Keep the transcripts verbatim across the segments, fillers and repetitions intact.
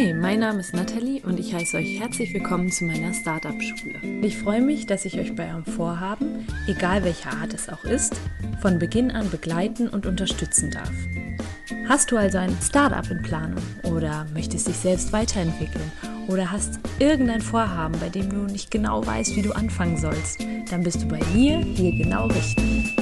Hi, mein Name ist Nathalie und ich heiße euch herzlich willkommen zu meiner Startup-Schule. Ich freue mich, dass ich euch bei eurem Vorhaben, egal welcher Art es auch ist, von Beginn an begleiten und unterstützen darf. Hast du also ein Startup in Planung oder möchtest dich selbst weiterentwickeln oder hast irgendein Vorhaben, bei dem du nicht genau weißt, wie du anfangen sollst, dann bist du bei mir hier genau richtig.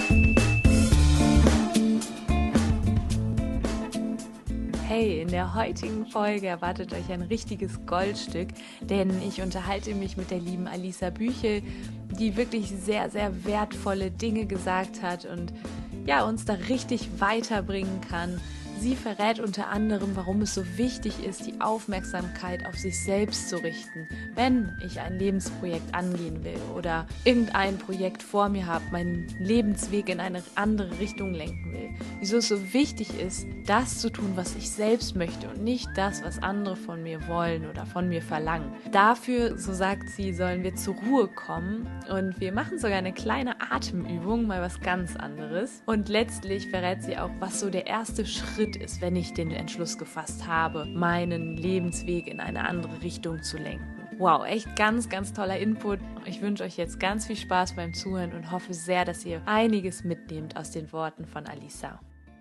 Hey, in der heutigen Folge erwartet euch ein richtiges Goldstück, denn ich unterhalte mich mit der lieben Alisa Büchel, die wirklich sehr, sehr wertvolle Dinge gesagt hat und ja, uns da richtig weiterbringen kann. Sie verrät unter anderem, warum es so wichtig ist, die Aufmerksamkeit auf sich selbst zu richten, wenn ich ein Lebensprojekt angehen will oder irgendein Projekt vor mir habe, meinen Lebensweg in eine andere Richtung lenken will. Wieso es so wichtig ist, das zu tun, was ich selbst möchte und nicht das, was andere von mir wollen oder von mir verlangen. Dafür, so sagt sie, sollen wir zur Ruhe kommen und wir machen sogar eine kleine Atemübung, mal was ganz anderes. Und letztlich verrät sie auch, was so der erste Schritt ist, wenn ich den Entschluss gefasst habe, meinen Lebensweg in eine andere Richtung zu lenken. Wow, echt ganz, ganz toller Input. Ich wünsche euch jetzt ganz viel Spaß beim Zuhören und hoffe sehr, dass ihr einiges mitnehmt aus den Worten von Alisa.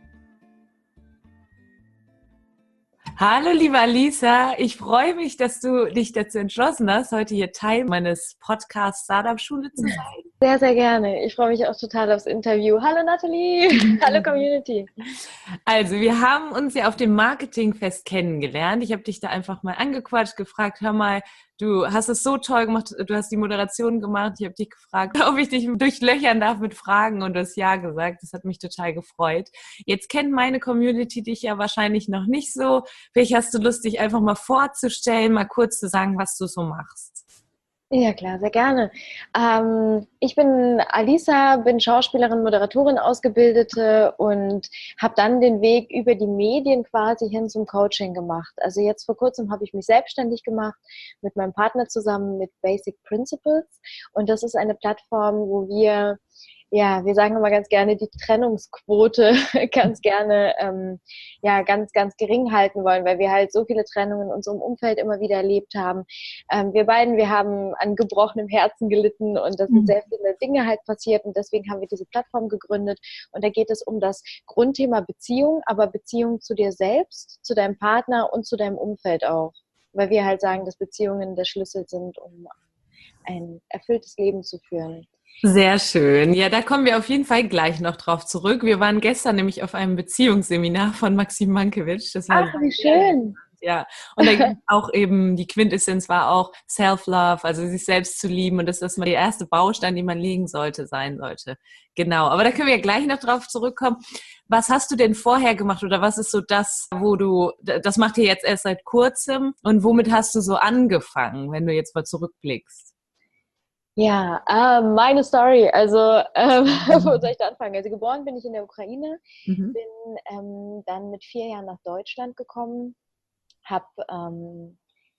Hallo, liebe Alisa, ich freue mich, dass du dich dazu entschlossen hast, heute hier Teil meines Podcasts Startup Schule zu sein. Sehr, sehr gerne. Ich freue mich auch total aufs Interview. Hallo Nathalie, hallo Community. Also, wir haben uns ja auf dem Marketingfest kennengelernt. Ich habe dich da einfach mal angequatscht, gefragt, hör mal, du hast es so toll gemacht, du hast die Moderation gemacht. Ich habe dich gefragt, ob ich dich durchlöchern darf mit Fragen und du hast ja gesagt. Das hat mich total gefreut. Jetzt kennt meine Community dich ja wahrscheinlich noch nicht so. Vielleicht hast du Lust, dich einfach mal vorzustellen, mal kurz zu sagen, was du so machst. Ja klar, sehr gerne. Ähm, ich bin Alisa, bin Schauspielerin, Moderatorin, Ausgebildete und habe dann den Weg über die Medien quasi hin zum Coaching gemacht. Also jetzt vor kurzem habe ich mich selbstständig gemacht mit meinem Partner zusammen mit Basic Principles und das ist eine Plattform, wo wir ja, wir sagen immer ganz gerne, die Trennungsquote ganz gerne ähm, ja, ganz, ganz gering halten wollen, weil wir halt so viele Trennungen in unserem Umfeld immer wieder erlebt haben. Ähm, wir beiden, wir haben an gebrochenem Herzen gelitten und da sind sehr viele Dinge halt passiert und deswegen haben wir diese Plattform gegründet und da geht es um das Grundthema Beziehung, aber Beziehung zu dir selbst, zu deinem Partner und zu deinem Umfeld auch, weil wir halt sagen, dass Beziehungen der Schlüssel sind, um ein erfülltes Leben zu führen. Sehr schön. Ja, da kommen wir auf jeden Fall gleich noch drauf zurück. Wir waren gestern nämlich auf einem Beziehungsseminar von Maxim Mankiewicz. Das war Ach, wie schön. ja, und da ging auch eben, die Quintessenz war auch Self-Love, also sich selbst zu lieben und dass das mal der erste Baustein, den man legen sollte, sein sollte. Genau, aber da können wir ja gleich noch drauf zurückkommen. Was hast du denn vorher gemacht oder was ist so das, wo du, das macht ihr jetzt erst seit kurzem und womit hast du so angefangen, wenn du jetzt mal zurückblickst? Ja, äh, meine Story. Also, ähm, wo soll ich da anfangen? Also, geboren bin ich in der Ukraine, Mhm. bin ähm, dann mit vier Jahren nach Deutschland gekommen, habe ähm,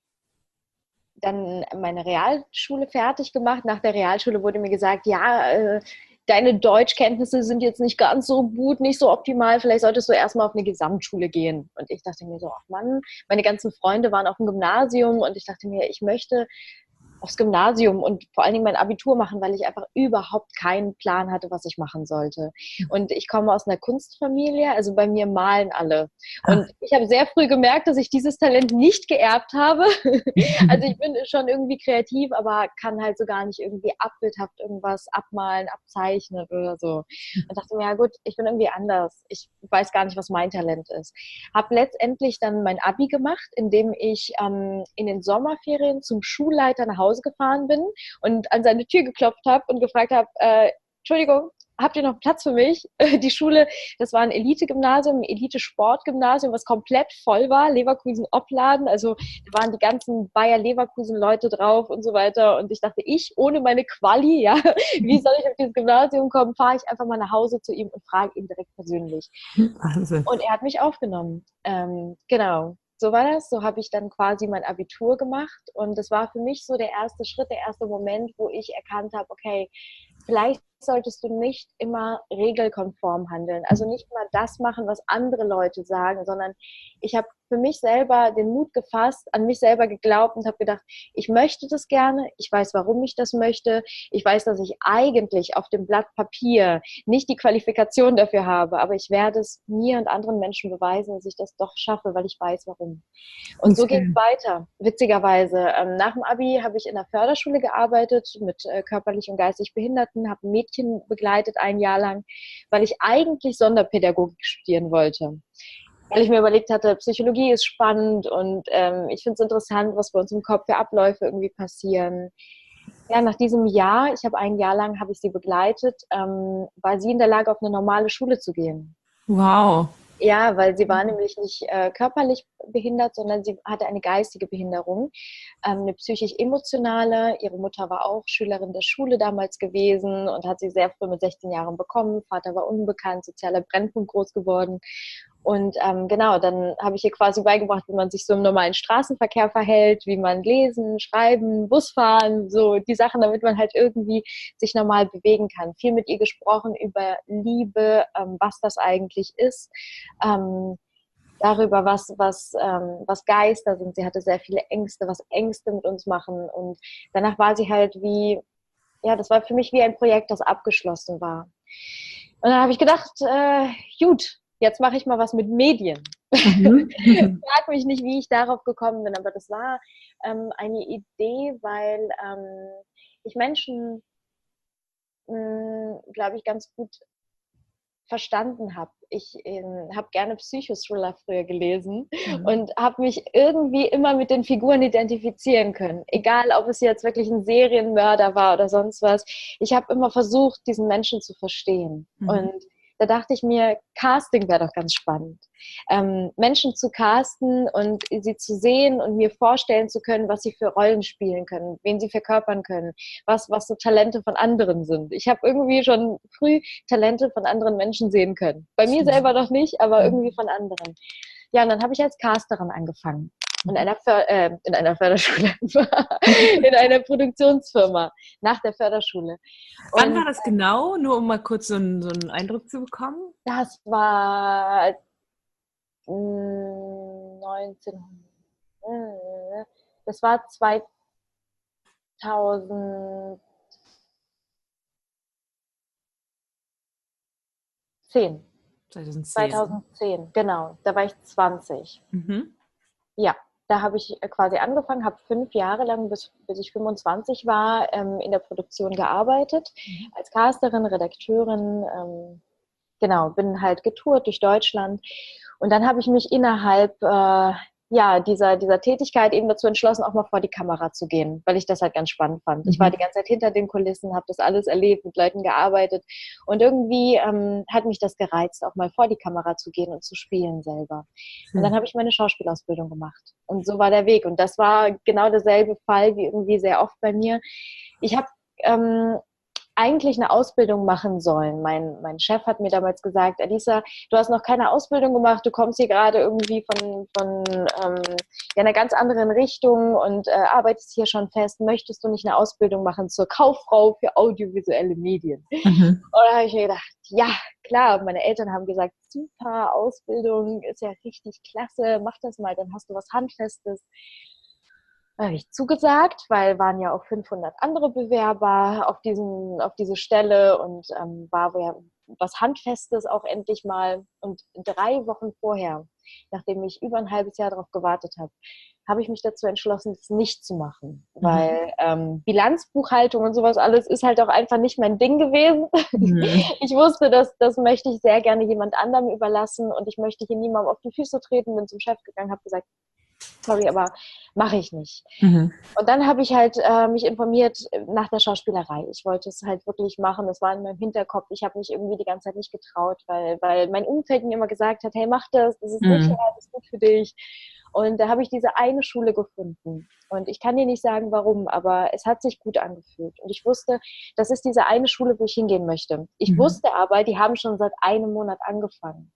dann meine Realschule fertig gemacht. Nach der Realschule wurde mir gesagt, ja, äh, deine Deutschkenntnisse sind jetzt nicht ganz so gut, nicht so optimal, vielleicht solltest du erstmal auf eine Gesamtschule gehen. Und ich dachte mir so, ach Mann, meine ganzen Freunde waren auf dem Gymnasium und ich dachte mir, ich möchte aufs Gymnasium und vor allen Dingen mein Abitur machen, weil ich einfach überhaupt keinen Plan hatte, was ich machen sollte. Und ich komme aus einer Kunstfamilie, also bei mir malen alle. Und ich habe sehr früh gemerkt, dass ich dieses Talent nicht geerbt habe. Also ich bin schon irgendwie kreativ, aber kann halt so gar nicht irgendwie abbildhaft irgendwas abmalen, abzeichnen oder so. Und dachte mir, ja gut, ich bin irgendwie anders. Ich weiß gar nicht, was mein Talent ist. Habe letztendlich dann mein Abi gemacht, indem ich ähm, in den Sommerferien zum Schulleiter nach Hause gefahren bin und an seine Tür geklopft habe und gefragt habe, äh, Entschuldigung, habt ihr noch Platz für mich? Die Schule, das war ein Elite-Gymnasium, ein Elite-Sport-Gymnasium, was komplett voll war, Leverkusen-Opladen, also da waren die ganzen Bayer-Leverkusen-Leute drauf und so weiter und ich dachte, ich ohne meine Quali, ja, wie soll ich auf dieses Gymnasium kommen, fahre ich einfach mal nach Hause zu ihm und frage ihn direkt persönlich. Wahnsinn. Und er hat mich aufgenommen. Ähm, genau. So war das. So habe ich dann quasi mein Abitur gemacht. Und das war für mich so der erste Schritt, der erste Moment, wo ich erkannt habe, okay, vielleicht solltest du nicht immer regelkonform handeln. Also nicht immer das machen, was andere Leute sagen, sondern ich habe für mich selber den Mut gefasst, an mich selber geglaubt und habe gedacht, ich möchte das gerne, ich weiß, warum ich das möchte, ich weiß, dass ich eigentlich auf dem Blatt Papier nicht die Qualifikation dafür habe, aber ich werde es mir und anderen Menschen beweisen, dass ich das doch schaffe, weil ich weiß, warum. Und so ging es weiter, witzigerweise. Ähm, nach dem Abi habe ich in der Förderschule gearbeitet mit äh, körperlich und geistig Behinderten, habe ein Mädchen begleitet ein Jahr lang, weil ich eigentlich Sonderpädagogik studieren wollte. Weil ich mir überlegt hatte, Psychologie ist spannend und ähm, ich finde es interessant, was bei uns im Kopf für Abläufe irgendwie passieren. Ja, nach diesem Jahr, ich habe ein Jahr lang, habe ich sie begleitet, ähm, war sie in der Lage, auf eine normale Schule zu gehen. Wow. Ja, weil sie war nämlich nicht äh, körperlich behindert, sondern sie hatte eine geistige Behinderung, ähm, eine psychisch-emotionale. Ihre Mutter war auch Schülerin der Schule damals gewesen und hat sie sehr früh mit sechzehn Jahren bekommen. Vater war unbekannt, sozialer Brennpunkt groß geworden. Und ähm, genau, dann habe ich ihr quasi beigebracht, wie man sich so im normalen Straßenverkehr verhält, wie man lesen, schreiben, Bus fahren, so die Sachen, damit man halt irgendwie sich normal bewegen kann. Viel mit ihr gesprochen über Liebe, ähm, was das eigentlich ist, ähm, darüber, was, was, ähm, was Geister sind. Sie hatte sehr viele Ängste, was Ängste mit uns machen. Und danach war sie halt wie, ja, das war für mich wie ein Projekt, das abgeschlossen war. Und dann habe ich gedacht, äh, gut, jetzt mache ich mal was mit Medien. Mhm. Frag mich nicht, wie ich darauf gekommen bin, aber das war ähm, eine Idee, weil ähm, ich Menschen, glaube ich, ganz gut verstanden habe. Ich ähm, habe gerne Psychothriller früher gelesen mhm. und habe mich irgendwie immer mit den Figuren identifizieren können. Egal, ob es jetzt wirklich ein Serienmörder war oder sonst was. Ich habe immer versucht, diesen Menschen zu verstehen. Mhm. Und da dachte ich mir, Casting wäre doch ganz spannend. Ähm, Menschen zu casten und sie zu sehen und mir vorstellen zu können, was sie für Rollen spielen können, wen sie verkörpern können, was, was so Talente von anderen sind. Ich habe irgendwie schon früh Talente von anderen Menschen sehen können. Bei mir selber noch nicht, aber irgendwie von anderen. Ja, und dann habe ich als Casterin angefangen. In einer, För äh, in einer Förderschule, in einer Produktionsfirma, nach der Förderschule. Und wann war das genau? Nur um mal kurz so einen, so einen Eindruck zu bekommen. Das war neunzehn, das war zweitausendzehn. zweitausendzehn. zweitausendzehn, genau. Da war ich zwanzig. Mhm. Ja, da habe ich quasi angefangen, habe fünf Jahre lang, bis, bis ich fünfundzwanzig war, ähm, in der Produktion gearbeitet. Mhm. Als Casterin, Redakteurin, ähm, genau, bin halt getourt durch Deutschland. Und dann habe ich mich innerhalb äh, ja, dieser, dieser Tätigkeit eben dazu entschlossen, auch mal vor die Kamera zu gehen, weil ich das halt ganz spannend fand. Mhm. Ich war die ganze Zeit hinter den Kulissen, habe das alles erlebt, mit Leuten gearbeitet und irgendwie ähm, hat mich das gereizt, auch mal vor die Kamera zu gehen und zu spielen selber. Mhm. Und dann habe ich meine Schauspielausbildung gemacht und so war der Weg. Und das war genau derselbe Fall wie irgendwie sehr oft bei mir. Ich habe ähm, eigentlich eine Ausbildung machen sollen. Mein, mein Chef hat mir damals gesagt, Alisa, du hast noch keine Ausbildung gemacht, du kommst hier gerade irgendwie von, von ähm, ja, einer ganz anderen Richtung und äh, arbeitest hier schon fest. Möchtest du nicht eine Ausbildung machen zur Kauffrau für audiovisuelle Medien? Mhm. Und da habe ich mir gedacht, ja, klar. Meine Eltern haben gesagt, super, Ausbildung ist ja richtig klasse, mach das mal, dann hast du was Handfestes. Da habe ich zugesagt, weil waren ja auch fünfhundert andere Bewerber auf, diesen, auf diese Stelle und ähm, war ja was Handfestes auch endlich mal. Und drei Wochen vorher, nachdem ich über ein halbes Jahr darauf gewartet habe, habe ich mich dazu entschlossen, das nicht zu machen. Mhm. Weil ähm, Bilanzbuchhaltung und sowas alles ist halt auch einfach nicht mein Ding gewesen. Mhm. Ich wusste, dass das möchte ich sehr gerne jemand anderem überlassen und ich möchte hier niemandem auf die Füße treten, bin zum Chef gegangen, habe gesagt, sorry, aber mache ich nicht. Mhm. Und dann habe ich halt äh, mich informiert nach der Schauspielerei. Ich wollte es halt wirklich machen. Das war in meinem Hinterkopf. Ich habe mich irgendwie die ganze Zeit nicht getraut, weil, weil mein Umfeld mir immer gesagt hat, hey, mach das, das ist mhm. sicher, das ist gut für dich. Und da habe ich diese eine Schule gefunden. Und ich kann dir nicht sagen, warum, aber es hat sich gut angefühlt. Und ich wusste, das ist diese eine Schule, wo ich hingehen möchte. Ich mhm. wusste aber, die haben schon seit einem Monat angefangen.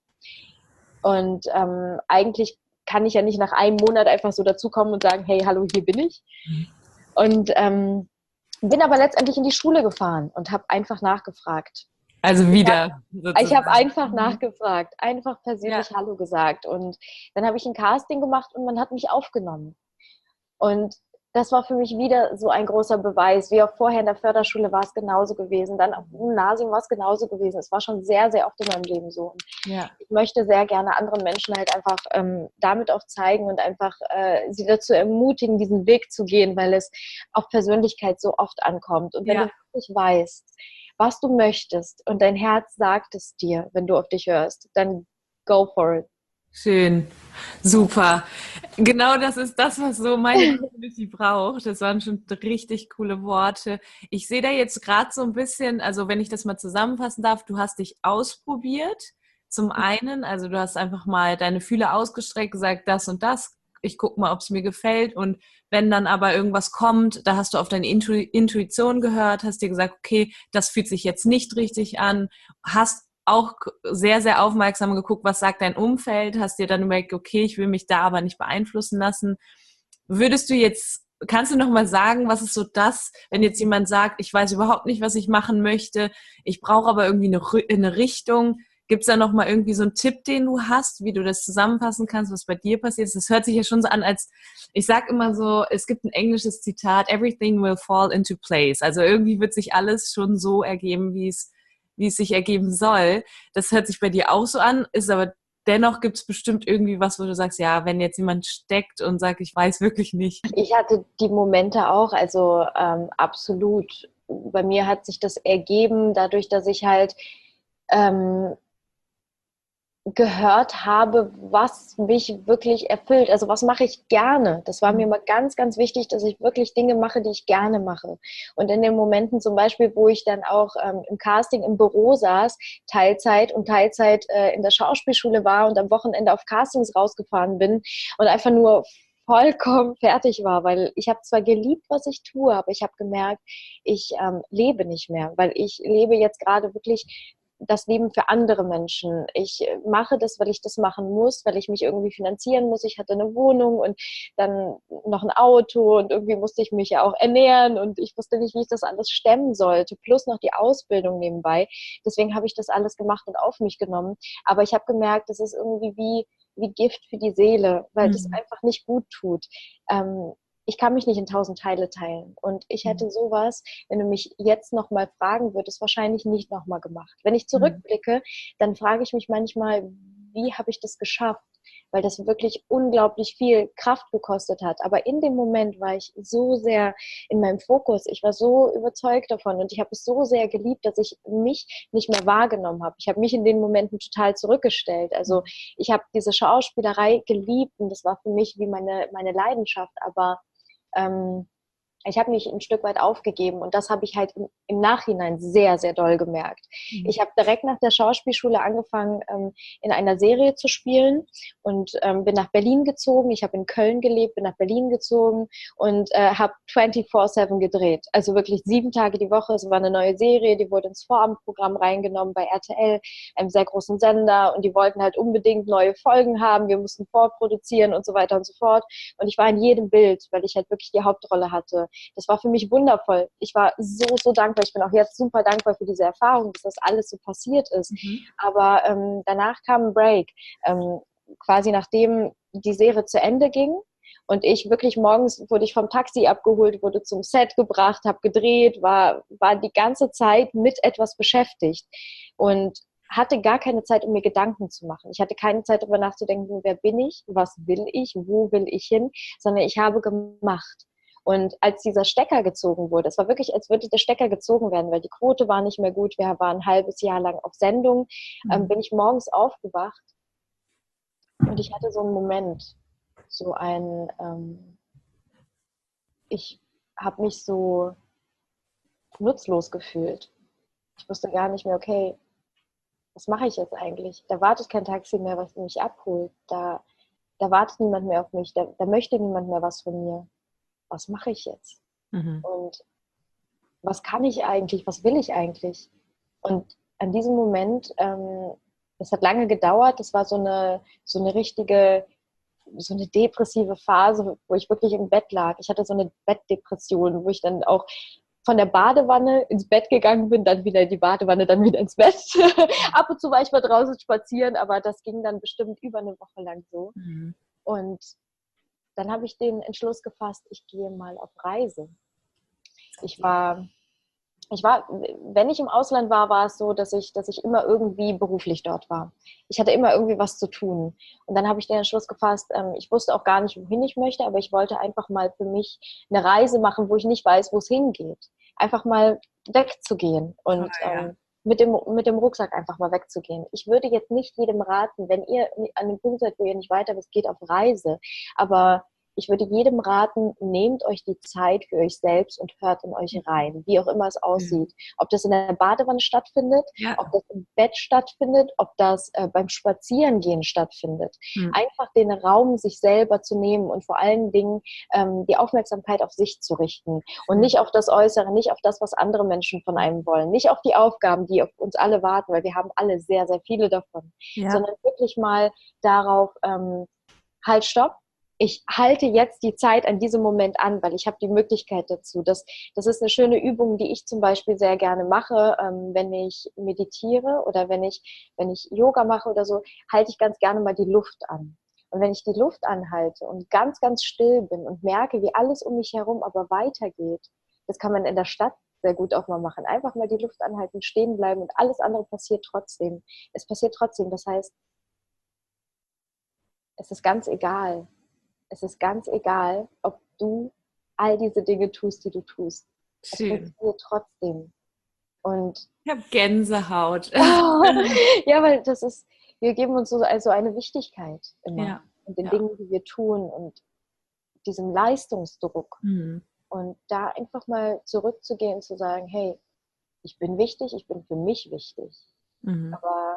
Und ähm, eigentlich kann ich ja nicht nach einem Monat einfach so dazukommen und sagen, hey, hallo, hier bin ich. Und ähm, Bin aber letztendlich in die Schule gefahren und habe einfach nachgefragt. Also wieder. Ich habe einfach Mhm. nachgefragt, einfach persönlich Ja. Hallo gesagt. Und dann habe ich ein Casting gemacht und man hat mich aufgenommen. Und das war für mich wieder so ein großer Beweis. Wie auch vorher in der Förderschule war es genauso gewesen. Dann auf dem Gymnasium war es genauso gewesen. Es war schon sehr, sehr oft in meinem Leben so. Und Ja. ich möchte sehr gerne anderen Menschen halt einfach ähm, damit auch zeigen und einfach äh, sie dazu ermutigen, diesen Weg zu gehen, weil es auf Persönlichkeit so oft ankommt. Und wenn Ja. du wirklich weißt, was du möchtest und dein Herz sagt es dir, wenn du auf dich hörst, dann go for it. Schön. Super. Genau das ist das, was so meine Community braucht. Das waren schon richtig coole Worte. Ich sehe da jetzt gerade so ein bisschen, also wenn ich das mal zusammenfassen darf, du hast dich ausprobiert. Zum einen, also du hast einfach mal deine Fühler ausgestreckt, gesagt, das und das. Ich gucke mal, ob es mir gefällt. Und wenn dann aber irgendwas kommt, da hast du auf deine Intu Intuition gehört, hast dir gesagt, okay, das fühlt sich jetzt nicht richtig an, hast auch sehr, sehr aufmerksam geguckt, was sagt dein Umfeld, hast dir dann überlegt, okay, ich will mich da aber nicht beeinflussen lassen. Würdest du jetzt, kannst du noch mal sagen, was ist so das, wenn jetzt jemand sagt, ich weiß überhaupt nicht, was ich machen möchte, ich brauche aber irgendwie eine, eine Richtung, gibt es da noch mal irgendwie so einen Tipp, den du hast, wie du das zusammenfassen kannst, was bei dir passiert ist? Das hört sich ja schon so an, als, ich sag immer so, es gibt ein englisches Zitat, everything will fall into place. Also irgendwie wird sich alles schon so ergeben, wie es wie es sich ergeben soll. Das hört sich bei dir auch so an, ist aber dennoch gibt es bestimmt irgendwie was, wo du sagst, ja, wenn jetzt jemand steckt und sagt, ich weiß wirklich nicht. Ich hatte die Momente auch, also ähm, absolut. Bei mir hat sich das ergeben, dadurch, dass ich halt ähm, gehört habe, was mich wirklich erfüllt. Also was mache ich gerne? Das war mir immer ganz, ganz wichtig, dass ich wirklich Dinge mache, die ich gerne mache. Und in den Momenten zum Beispiel, wo ich dann auch ähm, im Casting im Büro saß, Teilzeit und Teilzeit äh, in der Schauspielschule war und am Wochenende auf Castings rausgefahren bin und einfach nur vollkommen fertig war, weil ich habe zwar geliebt, was ich tue, aber ich habe gemerkt, ich ähm, lebe nicht mehr, weil ich lebe jetzt gerade wirklich das Leben für andere Menschen. Ich mache das, weil ich das machen muss, weil ich mich irgendwie finanzieren muss. Ich hatte eine Wohnung und dann noch ein Auto und irgendwie musste ich mich ja auch ernähren und ich wusste nicht, wie ich das alles stemmen sollte, plus noch die Ausbildung nebenbei. Deswegen habe ich das alles gemacht und auf mich genommen. Aber ich habe gemerkt, das ist irgendwie wie, wie Gift für die Seele, weil das Mhm. einfach nicht gut tut. Ähm, ich kann mich nicht in tausend Teile teilen. Und ich hätte sowas, wenn du mich jetzt nochmal fragen würdest, wahrscheinlich nicht nochmal gemacht. Wenn ich zurückblicke, dann frage ich mich manchmal, wie habe ich das geschafft? Weil das wirklich unglaublich viel Kraft gekostet hat. Aber in dem Moment war ich so sehr in meinem Fokus. Ich war so überzeugt davon und ich habe es so sehr geliebt, dass ich mich nicht mehr wahrgenommen habe. Ich habe mich in den Momenten total zurückgestellt. Also ich habe diese Schauspielerei geliebt und das war für mich wie meine, meine Leidenschaft. Aber ähm, ich habe mich ein Stück weit aufgegeben und das habe ich halt im, im Nachhinein sehr, sehr doll gemerkt. Mhm. Ich habe direkt nach der Schauspielschule angefangen, ähm, in einer Serie zu spielen und ähm, bin nach Berlin gezogen. Ich habe in Köln gelebt, bin nach Berlin gezogen und äh, habe vierundzwanzig sieben gedreht. Also wirklich sieben Tage die Woche. Es war eine neue Serie, die wurde ins Vorabendprogramm reingenommen bei R T L, einem sehr großen Sender und die wollten halt unbedingt neue Folgen haben. Wir mussten vorproduzieren und so weiter und so fort. Und ich war in jedem Bild, weil ich halt wirklich die Hauptrolle hatte. Das war für mich wundervoll. Ich war so, so dankbar. Ich bin auch jetzt super dankbar für diese Erfahrung, dass das alles so passiert ist. Mhm. Aber ähm, danach kam ein Break. Ähm, quasi nachdem die Serie zu Ende ging und ich wirklich morgens wurde ich vom Taxi abgeholt, wurde zum Set gebracht, habe gedreht, war, war die ganze Zeit mit etwas beschäftigt und hatte gar keine Zeit, um mir Gedanken zu machen. Ich hatte keine Zeit, darüber nachzudenken, wer bin ich, was will ich, wo will ich hin, sondern ich habe gemacht. Und als dieser Stecker gezogen wurde, es war wirklich, als würde der Stecker gezogen werden, weil die Quote war nicht mehr gut, wir waren ein halbes Jahr lang auf Sendung, ähm, bin ich morgens aufgewacht und ich hatte so einen Moment, so ein, ähm, ich habe mich so nutzlos gefühlt. Ich wusste gar nicht mehr, okay, was mache ich jetzt eigentlich? Da wartet kein Taxi mehr, was mich abholt. Da, da wartet niemand mehr auf mich. Da, da möchte niemand mehr was von mir. Was mache ich jetzt? Mhm. Und was kann ich eigentlich? Was will ich eigentlich? Und an diesem Moment, ähm, das hat lange gedauert, das war so eine, so eine richtige, so eine depressive Phase, wo ich wirklich im Bett lag. Ich hatte so eine Bettdepression, wo ich dann auch von der Badewanne ins Bett gegangen bin, dann wieder in die Badewanne, dann wieder ins Bett. Ab und zu war ich mal draußen spazieren, aber das ging dann bestimmt über eine Woche lang so. Mhm. Und dann habe ich den Entschluss gefasst, ich gehe mal auf Reise. Ich war, ich war, wenn ich im Ausland war, war es so, dass ich, dass ich immer irgendwie beruflich dort war. Ich hatte immer irgendwie was zu tun. Und dann habe ich den Entschluss gefasst, ähm, ich wusste auch gar nicht, wohin ich möchte, aber ich wollte einfach mal für mich eine Reise machen, wo ich nicht weiß, wo es hingeht. Einfach mal wegzugehen und oh, ja. ähm, mit dem, mit dem Rucksack einfach mal wegzugehen. Ich würde jetzt nicht jedem raten, wenn ihr an dem Punkt seid, wo ihr nicht weiter wisst, geht auf Reise. Aber ich würde jedem raten, nehmt euch die Zeit für euch selbst und hört in euch rein, wie auch immer es aussieht. Ob das in der Badewanne stattfindet, ja. ob das im Bett stattfindet, ob das äh, beim Spazierengehen stattfindet. Mhm. Einfach den Raum sich selber zu nehmen und vor allen Dingen ähm, die Aufmerksamkeit auf sich zu richten und mhm. nicht auf das Äußere, nicht auf das, was andere Menschen von einem wollen, nicht auf die Aufgaben, die auf uns alle warten, weil wir haben alle sehr, sehr viele davon, ja. sondern wirklich mal darauf, ähm, halt, stopp. Ich halte jetzt die Zeit an diesem Moment an, weil ich habe die Möglichkeit dazu. Das, das ist eine schöne Übung, die ich zum Beispiel sehr gerne mache, ähm, wenn ich meditiere oder wenn ich, wenn ich Yoga mache oder so, halte ich ganz gerne mal die Luft an. Und wenn ich die Luft anhalte und ganz, ganz still bin und merke, wie alles um mich herum aber weitergeht, das kann man in der Stadt sehr gut auch mal machen. Einfach mal die Luft anhalten, stehen bleiben und alles andere passiert trotzdem. Es passiert trotzdem. Das heißt, es ist ganz egal. Es ist ganz egal, ob du all diese Dinge tust, die du tust. Schön. Es funktioniert trotzdem. Und ich habe Gänsehaut. Oh, ja, weil das ist, wir geben uns so also eine Wichtigkeit immer. Ja. Und den ja. Dingen, die wir tun und diesem Leistungsdruck. Mhm. Und da einfach mal zurückzugehen und zu sagen, hey, ich bin wichtig, ich bin für mich wichtig. Mhm. Aber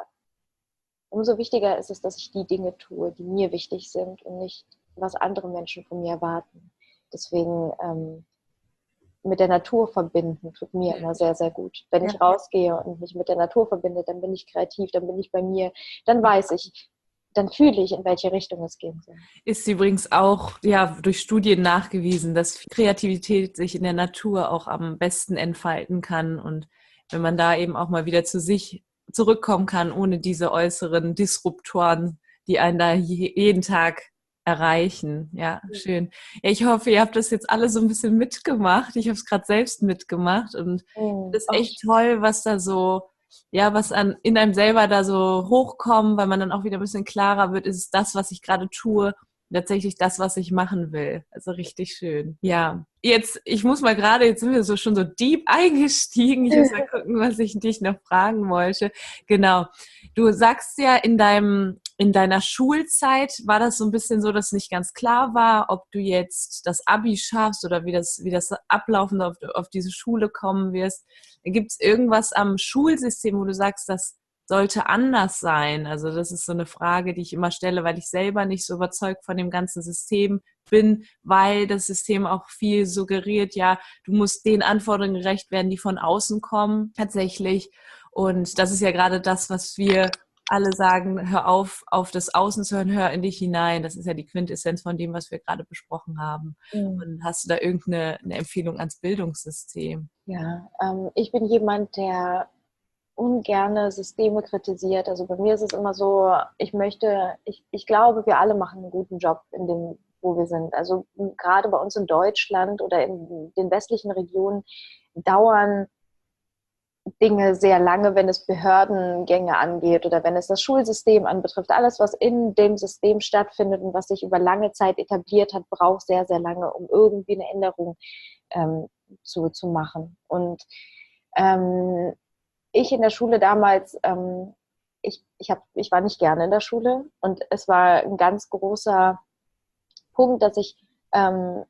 umso wichtiger ist es, dass ich die Dinge tue, die mir wichtig sind und nicht, was andere Menschen von mir erwarten. Deswegen ähm, mit der Natur verbinden tut mir immer sehr, sehr gut. Wenn ja. ich rausgehe und mich mit der Natur verbinde, dann bin ich kreativ, dann bin ich bei mir, dann weiß ich, dann fühle ich, in welche Richtung es gehen soll. Ist übrigens auch ja, durch Studien nachgewiesen, dass Kreativität sich in der Natur auch am besten entfalten kann. Und wenn man da eben auch mal wieder zu sich zurückkommen kann, ohne diese äußeren Disruptoren, die einen da jeden Tag erreichen. Ja, schön. Ja, ich hoffe, ihr habt das jetzt alle so ein bisschen mitgemacht. Ich habe es gerade selbst mitgemacht und oh, das ist echt toll, was da so, ja, was an, in einem selber da so hochkommt, weil man dann auch wieder ein bisschen klarer wird, ist es das, was ich gerade tue, tatsächlich das, was ich machen will. Also richtig schön. Ja, jetzt, ich muss mal gerade, jetzt sind wir so schon so deep eingestiegen. Ich muss mal gucken, was ich dich noch fragen wollte. Genau. Du sagst ja, in deinem, in deiner Schulzeit war das so ein bisschen so, dass nicht ganz klar war, ob du jetzt das Abi schaffst oder wie das, wie das ablaufen auf, auf diese Schule kommen wirst. Gibt es irgendwas am Schulsystem, wo du sagst, das sollte anders sein? Also das ist so eine Frage, die ich immer stelle, weil ich selber nicht so überzeugt von dem ganzen System bin, weil das System auch viel suggeriert, ja, du musst den Anforderungen gerecht werden, die von außen kommen, tatsächlich. Und das ist ja gerade das, was wir alle sagen, hör auf, auf das Außen zu hören, hör in dich hinein. Das ist ja die Quintessenz von dem, was wir gerade besprochen haben. Mhm. Und hast du da irgendeine eine Empfehlung ans Bildungssystem? Ja, ähm, ich bin jemand, der ungerne Systeme kritisiert. Also bei mir ist es immer so, ich möchte, ich, ich glaube, wir alle machen einen guten Job in dem, wo wir sind. Also gerade bei uns in Deutschland oder in den westlichen Regionen dauern Dinge sehr lange, wenn es Behördengänge angeht oder wenn es das Schulsystem anbetrifft. Alles, was in dem System stattfindet und was sich über lange Zeit etabliert hat, braucht sehr, sehr lange, um irgendwie eine Änderung ähm, zu, zu machen. Und ähm, ich in der Schule damals, ähm, ich, ich, hab, ich war nicht gerne in der Schule und es war ein ganz großer Punkt, dass ich ähm,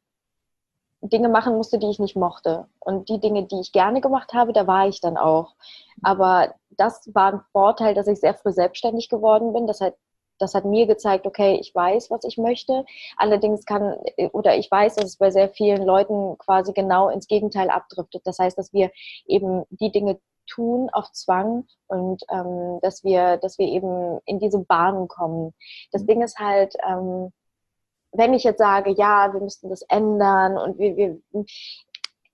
Dinge machen musste, die ich nicht mochte. Und die Dinge, die ich gerne gemacht habe, da war ich dann auch. Aber das war ein Vorteil, dass ich sehr früh selbstständig geworden bin. Das hat, das hat mir gezeigt, okay, ich weiß, was ich möchte. Allerdings kann, oder ich weiß, dass es bei sehr vielen Leuten quasi genau ins Gegenteil abdriftet. Das heißt, dass wir eben die Dinge tun auf Zwang und ähm, dass wir, dass wir eben in diese Bahnen kommen. Das Ding ist halt, ähm, wenn ich jetzt sage, ja, wir müssten das ändern und wir, wir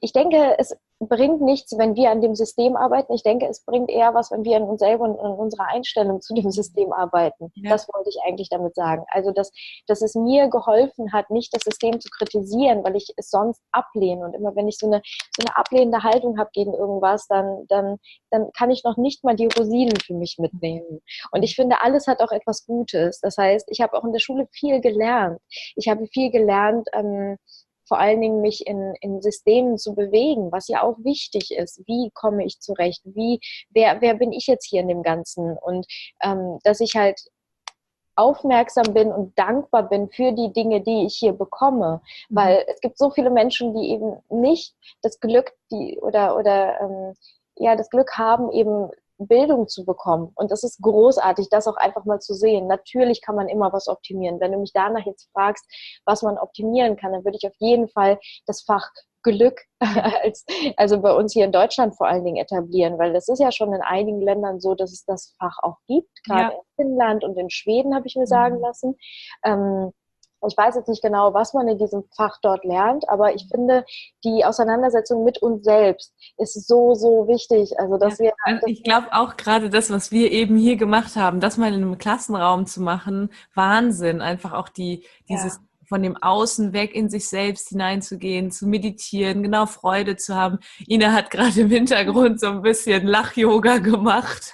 ich denke, es bringt nichts, wenn wir an dem System arbeiten. Ich denke, es bringt eher was, wenn wir an uns selber und an unserer Einstellung zu dem System arbeiten. Ja. Das wollte ich eigentlich damit sagen. Also, dass, dass es mir geholfen hat, nicht das System zu kritisieren, weil ich es sonst ablehne. Und immer wenn ich so eine, so eine ablehnende Haltung habe gegen irgendwas, dann, dann, dann kann ich noch nicht mal die Rosinen für mich mitnehmen. Und ich finde, alles hat auch etwas Gutes. Das heißt, ich habe auch in der Schule viel gelernt. Ich habe viel gelernt, ähm, vor allen Dingen mich in, in Systemen zu bewegen, was ja auch wichtig ist. Wie komme ich zurecht? Wie, wer, wer bin ich jetzt hier in dem Ganzen? Und ähm, dass ich halt aufmerksam bin und dankbar bin für die Dinge, die ich hier bekomme. Mhm. Weil es gibt so viele Menschen, die eben nicht das Glück, die oder, oder ähm, ja, das Glück haben, eben Bildung zu bekommen. Und das ist großartig, das auch einfach mal zu sehen. Natürlich kann man immer was optimieren. Wenn du mich danach jetzt fragst, was man optimieren kann, dann würde ich auf jeden Fall das Fach Glück als, also bei uns hier in Deutschland vor allen Dingen etablieren, weil das ist ja schon in einigen Ländern so, dass es das Fach auch gibt, gerade ja. in Finnland und in Schweden, habe ich mir sagen lassen. Ähm, Ich weiß jetzt nicht genau, was man in diesem Fach dort lernt, aber ich finde, die Auseinandersetzung mit uns selbst ist so, so wichtig. Also, dass ja, wir, dass ich glaube auch gerade das, was wir eben hier gemacht haben, das mal in einem Klassenraum zu machen, Wahnsinn. Einfach auch die, dieses ja. von dem Außen weg in sich selbst hineinzugehen, zu meditieren, genau Freude zu haben. Ina hat gerade im Hintergrund so ein bisschen Lach-Yoga gemacht.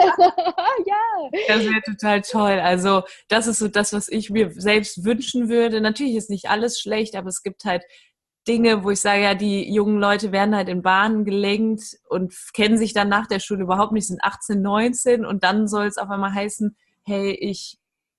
Ja. Das wäre total toll. Also das ist so das, was ich mir selbst wünschen würde. Natürlich ist nicht alles schlecht, aber es gibt halt Dinge, wo ich sage, ja, die jungen Leute werden halt in Bahnen gelenkt und kennen sich dann nach der Schule überhaupt nicht, sind achtzehn, neunzehn und dann soll es auf einmal heißen, hey, ich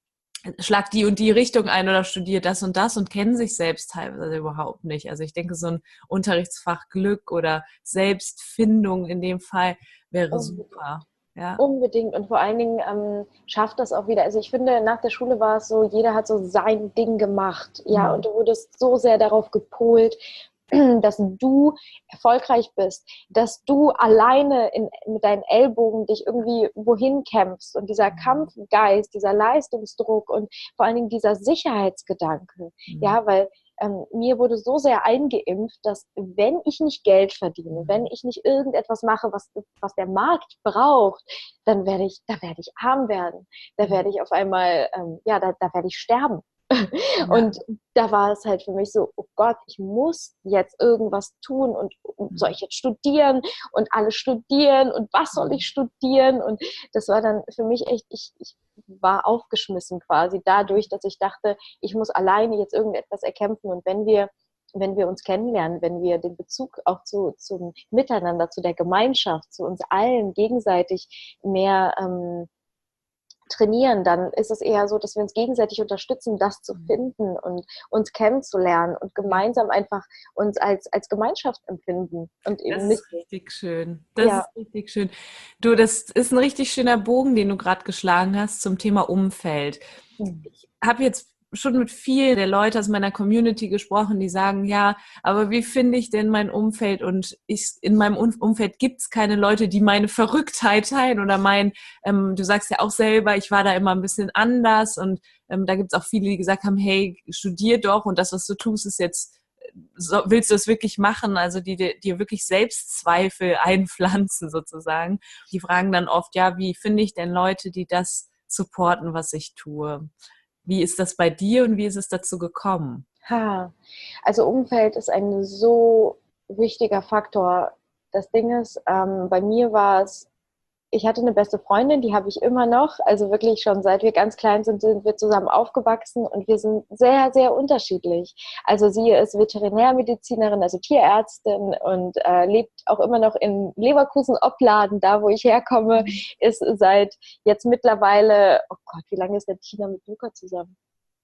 schlag die und die Richtung ein oder studiere das und das und kennen sich selbst teilweise überhaupt nicht. Also ich denke, so ein Unterrichtsfach Glück oder Selbstfindung in dem Fall wäre super. Ja. Unbedingt und vor allen Dingen ähm, schafft das auch wieder, also ich finde, nach der Schule war es so, jeder hat so sein Ding gemacht, ja, mhm. und du wurdest so sehr darauf gepolt, dass du erfolgreich bist, dass du alleine in, mit deinen Ellbogen dich irgendwie wohin kämpfst und dieser Kampfgeist, dieser Leistungsdruck und vor allen Dingen dieser Sicherheitsgedanke, mhm. ja, weil ähm, mir wurde so sehr eingeimpft, dass wenn ich nicht Geld verdiene, wenn ich nicht irgendetwas mache, was, was der Markt braucht, dann werde ich, da werde ich arm werden, da werde ich auf einmal, ähm, ja, da, da werde ich sterben. Ja. Und da war es halt für mich so, oh Gott, ich muss jetzt irgendwas tun und, und soll ich jetzt studieren und alle studieren und was soll ich studieren? Und das war dann für mich echt, ich, ich war aufgeschmissen quasi dadurch, dass ich dachte, ich muss alleine jetzt irgendetwas erkämpfen und wenn wir wenn wir uns kennenlernen, wenn wir den Bezug auch zu, zum Miteinander, zu der Gemeinschaft, zu uns allen gegenseitig mehr ähm, trainieren, dann ist es eher so, dass wir uns gegenseitig unterstützen, das zu finden und uns kennenzulernen und gemeinsam einfach uns als, als Gemeinschaft empfinden. Und eben das nicht, ist richtig schön. Das ja. ist richtig schön. Du, das ist ein richtig schöner Bogen, den du gerade geschlagen hast zum Thema Umfeld. Mhm. Ich habe jetzt schon mit vielen der Leute aus meiner Community gesprochen, die sagen, ja, aber wie finde ich denn mein Umfeld? Und ich, in meinem Umfeld gibt es keine Leute, die meine Verrücktheit teilen oder mein, ähm, du sagst ja auch selber, ich war da immer ein bisschen anders und ähm, da gibt es auch viele, die gesagt haben, hey, studier doch und das, was du tust, ist jetzt, so, willst du es wirklich machen? Also die dir wirklich Selbstzweifel einpflanzen sozusagen. Die fragen dann oft, ja, wie finde ich denn Leute, die das supporten, was ich tue? Wie ist das bei dir und wie ist es dazu gekommen? Ha. Also Umfeld ist ein so wichtiger Faktor. Das Ding ist, ähm, bei mir war es, ich hatte eine beste Freundin, die habe ich immer noch. Also wirklich schon seit wir ganz klein sind, sind wir zusammen aufgewachsen und wir sind sehr, sehr unterschiedlich. Also sie ist Veterinärmedizinerin, also Tierärztin und äh, lebt auch immer noch in Leverkusen-Opladen, da wo ich herkomme, ist seit jetzt mittlerweile, oh Gott, wie lange ist denn Tina mit Luca zusammen?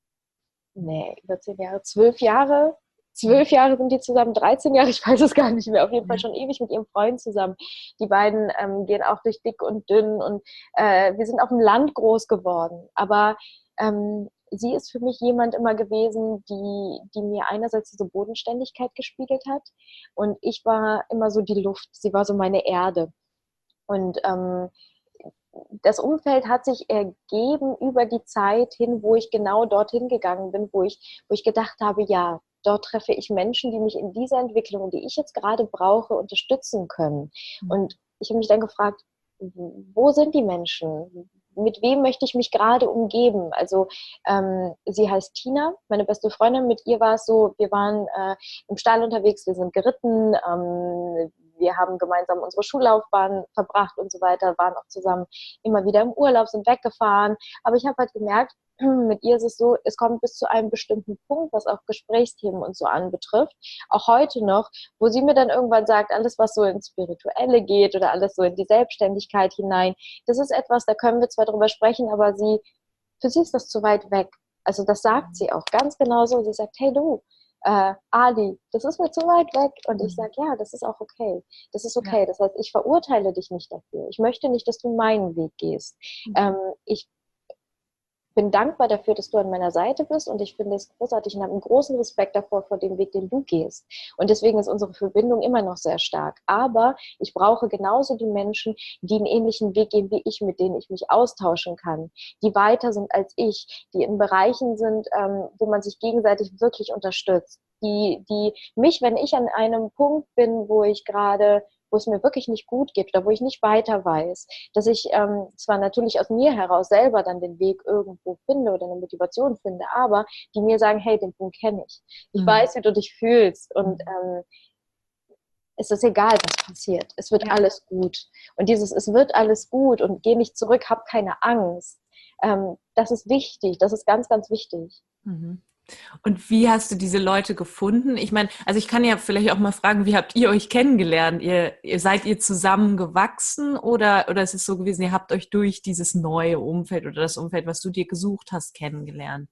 Nee, über zehn Jahre, zwölf Jahre. Zwölf Jahre sind die zusammen, dreizehn Jahre, ich weiß es gar nicht mehr. Auf jeden Fall schon ewig mit ihrem Freund zusammen. Die beiden ähm, gehen auch durch dick und dünn und äh, wir sind auf dem Land groß geworden. Aber ähm, sie ist für mich jemand immer gewesen, die, die mir einerseits diese Bodenständigkeit gespiegelt hat und ich war immer so die Luft. Sie war so meine Erde. Und ähm, das Umfeld hat sich ergeben über die Zeit hin, wo ich genau dorthin gegangen bin, wo ich, wo ich gedacht habe, ja, dort treffe ich Menschen, die mich in dieser Entwicklung, die ich jetzt gerade brauche, unterstützen können. Mhm. Und ich habe mich dann gefragt, wo sind die Menschen? Mit wem möchte ich mich gerade umgeben? Also ähm, sie heißt Tina, meine beste Freundin. Mit ihr war es so, wir waren äh, im Stall unterwegs, wir sind geritten, ähm, wir haben gemeinsam unsere Schullaufbahn verbracht und so weiter, waren auch zusammen immer wieder im Urlaub, sind weggefahren. Aber ich habe halt gemerkt, mit ihr ist es so, es kommt bis zu einem bestimmten Punkt, was auch Gesprächsthemen und so anbetrifft, auch heute noch, wo sie mir dann irgendwann sagt, alles, was so ins Spirituelle geht oder alles so in die Selbstständigkeit hinein, das ist etwas, da können wir zwar drüber sprechen, aber sie, für sie ist das zu weit weg. Also das sagt sie auch ganz genauso. Sie sagt, hey du, äh, Ali, das ist mir zu weit weg. Und ich sage, ja, das ist auch okay. Das ist okay. Das heißt, ich verurteile dich nicht dafür. Ich möchte nicht, dass du meinen Weg gehst. Mhm. Ähm, ich bin dankbar dafür, dass du an meiner Seite bist und ich finde es großartig und habe einen großen Respekt davor, vor dem Weg, den du gehst. Und deswegen ist unsere Verbindung immer noch sehr stark. Aber ich brauche genauso die Menschen, die einen ähnlichen Weg gehen wie ich, mit denen ich mich austauschen kann, die weiter sind als ich, die in Bereichen sind, ähm, wo man sich gegenseitig wirklich unterstützt. Die, die mich, wenn ich an einem Punkt bin, wo ich gerade wo es mir wirklich nicht gut geht oder wo ich nicht weiter weiß, dass ich ähm, zwar natürlich aus mir heraus selber dann den Weg irgendwo finde oder eine Motivation finde, aber die mir sagen, hey, den Punkt kenne ich. Ich mhm. weiß, wie du dich fühlst und ähm, es ist egal, was passiert. Es wird ja. alles gut. Und dieses, es wird alles gut und geh nicht zurück, hab keine Angst. Ähm, das ist wichtig, das ist ganz, ganz wichtig. Mhm. Und wie hast du diese Leute gefunden? Ich meine, also ich kann ja vielleicht auch mal fragen, wie habt ihr euch kennengelernt? Ihr, ihr seid ihr zusammen gewachsen oder, oder ist es so gewesen, ihr habt euch durch dieses neue Umfeld oder das Umfeld, was du dir gesucht hast, kennengelernt?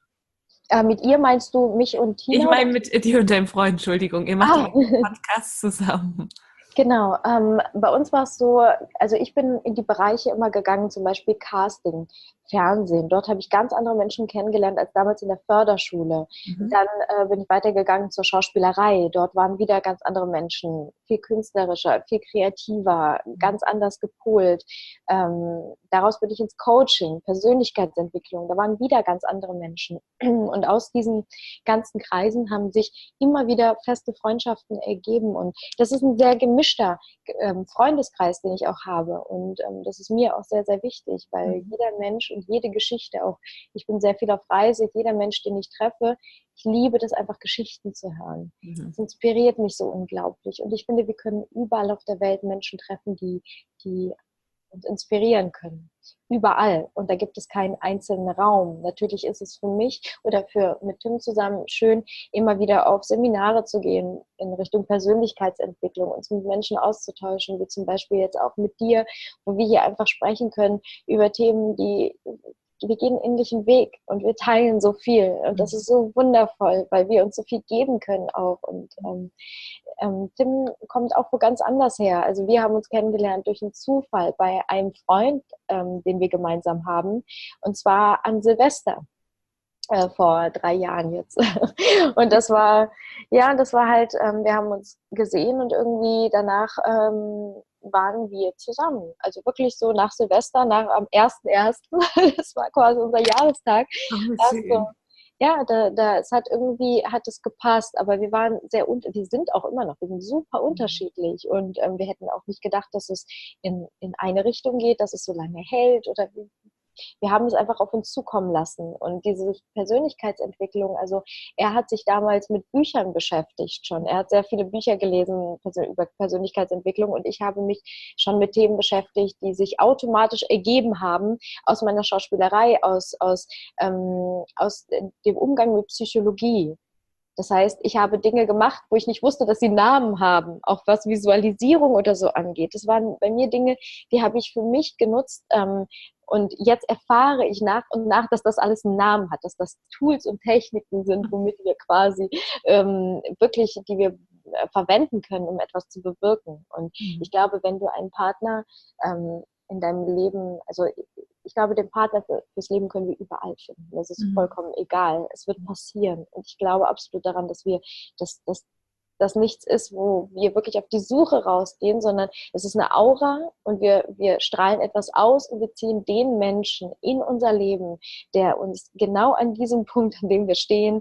Äh, mit ihr meinst du mich und Tina? Ich meine mit dir und deinem Freund, Entschuldigung. Ihr macht ah. einen Podcast zusammen. Genau, ähm, bei uns war es so, also ich bin in die Bereiche immer gegangen, zum Beispiel Casting, Fernsehen. Dort habe ich ganz andere Menschen kennengelernt als damals in der Förderschule. Mhm. Dann äh, bin ich weitergegangen zur Schauspielerei. Dort waren wieder ganz andere Menschen, viel künstlerischer, viel kreativer, ganz anders gepolt. Ähm, daraus bin ich ins Coaching, Persönlichkeitsentwicklung. Da waren wieder ganz andere Menschen. Und aus diesen ganzen Kreisen haben sich immer wieder feste Freundschaften ergeben. Und das ist ein sehr gemischter ähm, Freundeskreis, den ich auch habe. Und ähm, das ist mir auch sehr, sehr wichtig, weil mhm. jeder Mensch und jede Geschichte auch, ich bin sehr viel auf Reise, jeder Mensch, den ich treffe, ich liebe das einfach, Geschichten zu hören. Mhm. Das inspiriert mich so unglaublich. Und ich finde, wir können überall auf der Welt Menschen treffen, die, die uns inspirieren können. Überall. Und da gibt es keinen einzelnen Raum. Natürlich ist es für mich oder für mit Tim zusammen schön, immer wieder auf Seminare zu gehen in Richtung Persönlichkeitsentwicklung, uns mit Menschen auszutauschen, wie zum Beispiel jetzt auch mit dir, wo wir hier einfach sprechen können über Themen, die wir gehen einen ähnlichen Weg und wir teilen so viel. Und das ist so wundervoll, weil wir uns so viel geben können auch. Und ähm, ähm, Tim kommt auch wo ganz anders her. Also wir haben uns kennengelernt durch einen Zufall bei einem Freund, ähm, den wir gemeinsam haben. Und zwar an Silvester. Äh, vor drei Jahren jetzt. Und das war, ja, das war halt, ähm, wir haben uns gesehen und irgendwie danach ähm, waren wir zusammen. Also wirklich so nach Silvester, nach am ersten ersten Das war quasi unser Jahrestag. Oh, so, ja, da, da, es hat irgendwie, hat es gepasst, aber wir waren sehr, wir sind auch immer noch, wir sind super unterschiedlich und ähm, wir hätten auch nicht gedacht, dass es in, in eine Richtung geht, dass es so lange hält oder wie. Wir haben es einfach auf uns zukommen lassen. Und diese Persönlichkeitsentwicklung, also er hat sich damals mit Büchern beschäftigt schon. Er hat sehr viele Bücher gelesen über Persönlichkeitsentwicklung und ich habe mich schon mit Themen beschäftigt, die sich automatisch ergeben haben aus meiner Schauspielerei, aus, aus, ähm, aus dem Umgang mit Psychologie. Das heißt, ich habe Dinge gemacht, wo ich nicht wusste, dass sie Namen haben, auch was Visualisierung oder so angeht. Das waren bei mir Dinge, die habe ich für mich genutzt, ähm, und jetzt erfahre ich nach und nach, dass das alles einen Namen hat, dass das Tools und Techniken sind, womit wir quasi ähm, wirklich, die wir äh, verwenden können, um etwas zu bewirken. Und mhm. ich glaube, wenn du einen Partner ähm, in deinem Leben, also ich glaube, den Partner für, fürs Leben können wir überall finden. Das ist mhm. vollkommen egal. Es wird passieren. Und ich glaube absolut daran, dass wir, dass, dass das nichts ist, wo wir wirklich auf die Suche rausgehen, sondern es ist eine Aura und wir, wir strahlen etwas aus und wir ziehen den Menschen in unser Leben, der uns genau an diesem Punkt, an dem wir stehen,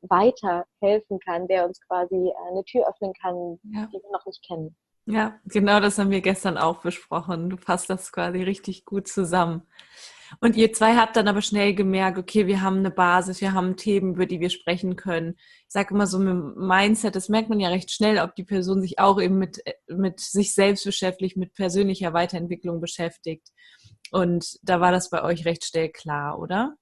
weiterhelfen kann, der uns quasi eine Tür öffnen kann, Ja. die wir noch nicht kennen. Ja, genau das haben wir gestern auch besprochen. Du fasst das quasi richtig gut zusammen. Und ihr zwei habt dann aber schnell gemerkt, okay, wir haben eine Basis, wir haben Themen, über die wir sprechen können. Ich sage immer so mit dem Mindset, das merkt man ja recht schnell, ob die Person sich auch eben mit, mit sich selbst beschäftigt, mit persönlicher Weiterentwicklung beschäftigt. Und da war das bei euch recht schnell klar, oder?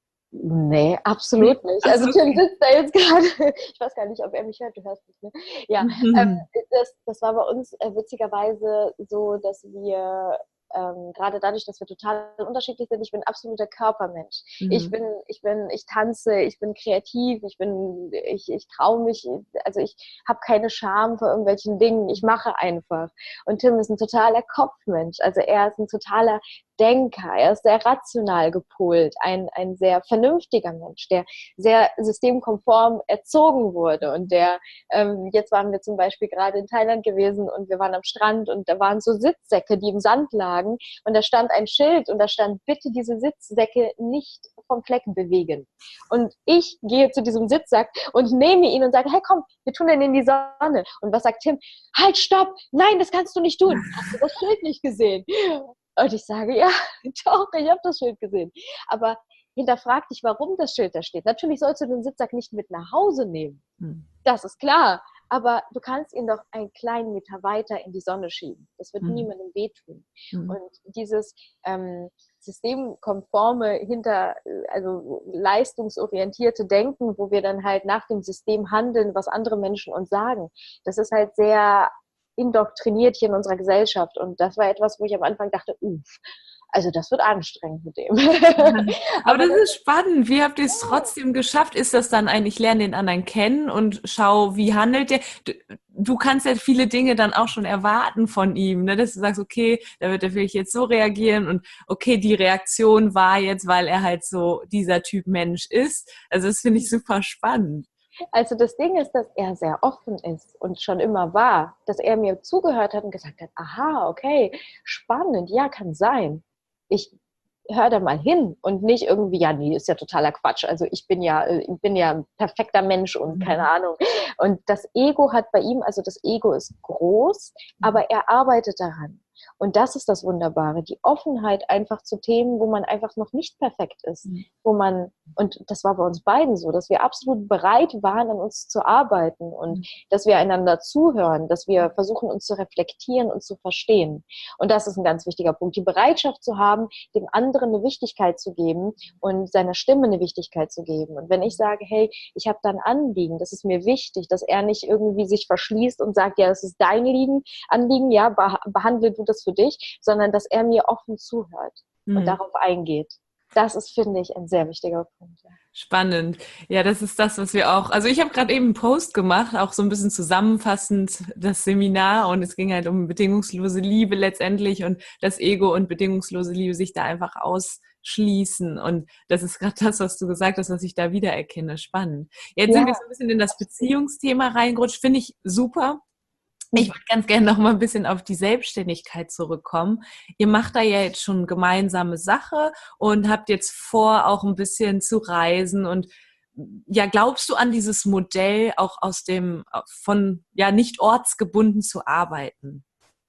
Nee, absolut nicht. Ach so, Also Tim okay. sitzt da jetzt gerade, ich weiß gar nicht, ob er mich hört, du hörst mich, ne? Ja, ähm, Mhm. das, das war bei uns äh, witzigerweise so, dass wir ähm, gerade dadurch, dass wir total unterschiedlich sind, ich bin absoluter Körpermensch. Ich Mhm. bin, ich bin, ich tanze, ich bin kreativ, ich bin, ich, ich traue mich, also ich habe keine Scham vor irgendwelchen Dingen, ich mache einfach. Und Tim ist ein totaler Kopfmensch, also er ist ein totaler Denker, er ist sehr rational gepolt, ein, ein sehr vernünftiger Mensch, der sehr systemkonform erzogen wurde und der, ähm, jetzt waren wir zum Beispiel gerade in Thailand gewesen und wir waren am Strand und da waren so Sitzsäcke, die im Sand lagen und da stand ein Schild und da stand, bitte diese Sitzsäcke nicht vom Fleck bewegen. Und ich gehe zu diesem Sitzsack und nehme ihn und sage, hey komm, wir tun den in die Sonne. Und was sagt Tim? Halt, stopp, nein, das kannst du nicht tun. Hast du das Schild nicht gesehen? Und ich sage, ja, doch, ich habe das Schild gesehen. Aber hinterfrag dich, warum das Schild da steht. Natürlich sollst du den Sitzsack nicht mit nach Hause nehmen. Mhm. Das ist klar. Aber du kannst ihn doch einen kleinen Meter weiter in die Sonne schieben. Das wird Mhm. niemandem wehtun. Mhm. Und dieses ähm, systemkonforme, hinter, also leistungsorientierte Denken, wo wir dann halt nach dem System handeln, was andere Menschen uns sagen, das ist halt sehr indoktriniert hier in unserer Gesellschaft. Und das war etwas, wo ich am Anfang dachte, uff, also das wird anstrengend mit dem. Aber Aber das das, ist spannend. Wie habt ihr es ja, trotzdem geschafft? Ist das dann ein, ich lerne den anderen kennen und schau, wie handelt der? Du, du kannst ja viele Dinge dann auch schon erwarten von ihm, ne? Dass du sagst, okay, da wird er vielleicht jetzt so reagieren und okay, die Reaktion war jetzt, weil er halt so dieser Typ Mensch ist. Also das finde ich super spannend. also das Ding ist, dass er sehr offen ist und schon immer war, dass er mir zugehört hat und gesagt hat, aha, okay, spannend, ja, kann sein. Ich höre da mal hin und nicht irgendwie, ja, nee, ist ja totaler Quatsch. Also ich bin ja, ich bin ja ein perfekter Mensch und keine Ahnung. Und das Ego hat bei ihm, also das Ego ist groß, aber er arbeitet daran. Und das ist das Wunderbare, die Offenheit einfach zu Themen, wo man einfach noch nicht perfekt ist, wo man, und das war bei uns beiden so, dass wir absolut bereit waren, an uns zu arbeiten und dass wir einander zuhören, dass wir versuchen, uns zu reflektieren und zu verstehen. Und das ist ein ganz wichtiger Punkt, die Bereitschaft zu haben, dem anderen eine Wichtigkeit zu geben und seiner Stimme eine Wichtigkeit zu geben. Und wenn ich sage, hey, ich habe da ein Anliegen, das ist mir wichtig, dass er nicht irgendwie sich verschließt und sagt, ja, das ist dein Liegen, Anliegen, ja, behandle du das für dich, sondern dass er mir offen zuhört und Hm. darauf eingeht. Das ist, finde ich, ein sehr wichtiger Punkt. Spannend. Ja, das ist das, was wir auch, also ich habe gerade eben einen Post gemacht, auch so ein bisschen zusammenfassend das Seminar und es ging halt um bedingungslose Liebe letztendlich und das Ego und bedingungslose Liebe sich da einfach ausschließen und das ist gerade das, was du gesagt hast, was ich da wiedererkenne. Spannend. Jetzt sind wir Ja, so ein bisschen in das Beziehungsthema reingerutscht, finde ich super. Ich würde ganz gerne noch mal ein bisschen auf die Selbstständigkeit zurückkommen. Ihr macht da ja jetzt schon gemeinsame Sache und habt jetzt vor, auch ein bisschen zu reisen. Und ja, glaubst du an dieses Modell auch aus dem, von ja nicht ortsgebunden zu arbeiten?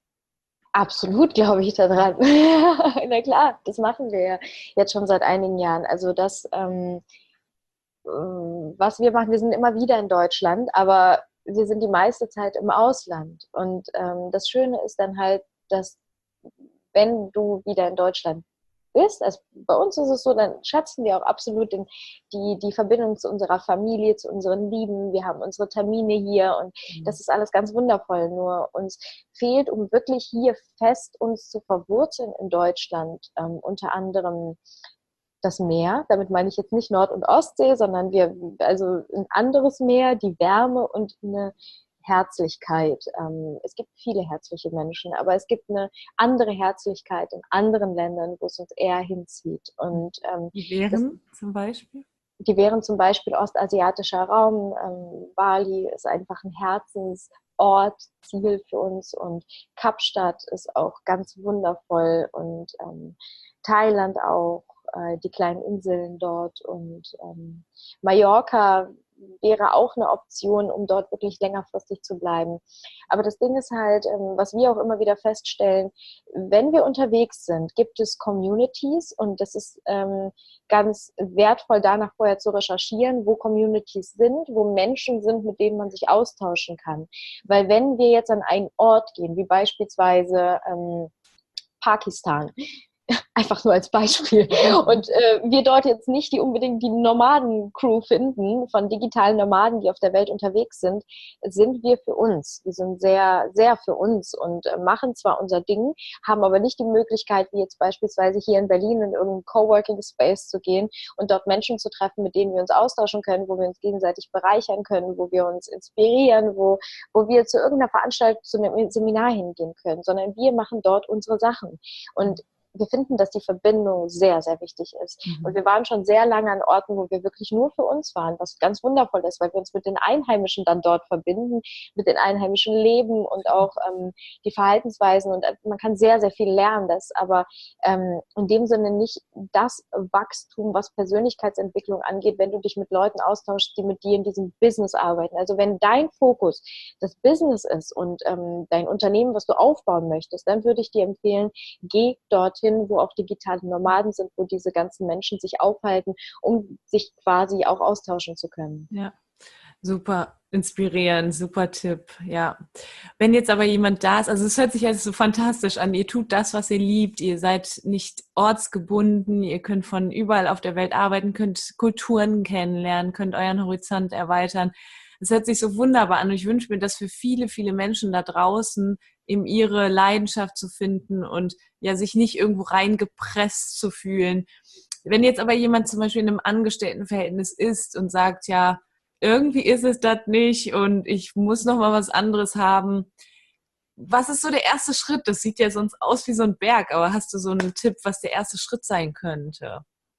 absolut glaube ich daran. Na klar, das machen wir ja jetzt schon seit einigen Jahren. Also das, ähm, was wir machen, wir sind immer wieder in Deutschland, aber wir sind die meiste Zeit im Ausland. Und ähm, das Schöne ist dann halt, dass wenn du wieder in Deutschland bist, also bei uns ist es so, dann schätzen wir auch absolut den, die, die Verbindung zu unserer Familie, zu unseren Lieben. Wir haben unsere Termine hier und das ist alles ganz wundervoll. Nur uns fehlt, um wirklich hier fest uns zu verwurzeln in Deutschland, ähm, unter anderem das Meer. Damit meine ich jetzt nicht Nord- und Ostsee, sondern wir, also ein anderes Meer, die Wärme und eine Herzlichkeit. Ähm, es gibt viele herzliche Menschen, aber es gibt eine andere Herzlichkeit in anderen Ländern, wo es uns eher hinzieht. Und ähm, Die das, wären zum Beispiel? die wären zum Beispiel ostasiatischer Raum. Ähm, Bali ist einfach ein Herzensort, Ziel für uns und Kapstadt ist auch ganz wundervoll und ähm, Thailand auch, äh, die kleinen Inseln dort und ähm, Mallorca wäre auch eine Option, um dort wirklich längerfristig zu bleiben. Aber das Ding ist halt, was wir auch immer wieder feststellen, wenn wir unterwegs sind, gibt es Communities und das ist ähm, ganz wertvoll, danach vorher zu recherchieren, wo Communities sind, wo Menschen sind, mit denen man sich austauschen kann. Weil wenn wir jetzt an einen Ort gehen, wie beispielsweise ähm, Pakistan, einfach nur als Beispiel. Und äh, wir dort jetzt nicht die unbedingt die Nomaden-Crew finden, von digitalen Nomaden, die auf der Welt unterwegs sind, sind wir für uns. Wir sind sehr, sehr für uns und äh, machen zwar unser Ding, haben aber nicht die Möglichkeit, wie jetzt beispielsweise hier in Berlin in irgendeinen Coworking-Space zu gehen und dort Menschen zu treffen, mit denen wir uns austauschen können, wo wir uns gegenseitig bereichern können, wo wir uns inspirieren, wo, wo wir zu irgendeiner Veranstaltung, zu einem Seminar hingehen können, sondern wir machen dort unsere Sachen. Und wir finden, dass die Verbindung sehr, sehr wichtig ist. Mhm. Und wir waren schon sehr lange an Orten, wo wir wirklich nur für uns waren, was ganz wundervoll ist, weil wir uns mit den Einheimischen dann dort verbinden, mit den einheimischen Leben und auch ähm, die Verhaltensweisen. Und man kann sehr, sehr viel lernen, das aber ähm, in dem Sinne nicht das Wachstum, was Persönlichkeitsentwicklung angeht, wenn du dich mit Leuten austauschst, die mit dir in diesem Business arbeiten. Also wenn dein Fokus das Business ist und ähm, dein Unternehmen, was du aufbauen möchtest, dann würde ich dir empfehlen, geh dorthin, wo auch digitale Nomaden sind, wo diese ganzen Menschen sich aufhalten, um sich quasi auch austauschen zu können. Ja, super inspirierend, super Tipp, ja. Wenn jetzt aber jemand da ist, also es hört sich alles so fantastisch an, ihr tut das, was ihr liebt, ihr seid nicht ortsgebunden, ihr könnt von überall auf der Welt arbeiten, könnt Kulturen kennenlernen, könnt euren Horizont erweitern. Es hört sich so wunderbar an und ich wünsche mir, dass für viele, viele Menschen da draußen eben ihre Leidenschaft zu finden und ja sich nicht irgendwo reingepresst zu fühlen. Wenn jetzt aber jemand zum Beispiel in einem Angestelltenverhältnis ist und sagt, ja, irgendwie ist es das nicht und ich muss noch mal was anderes haben. Was ist so der erste Schritt? Das sieht ja sonst aus wie so ein Berg, aber hast du so einen Tipp, was der erste Schritt sein könnte?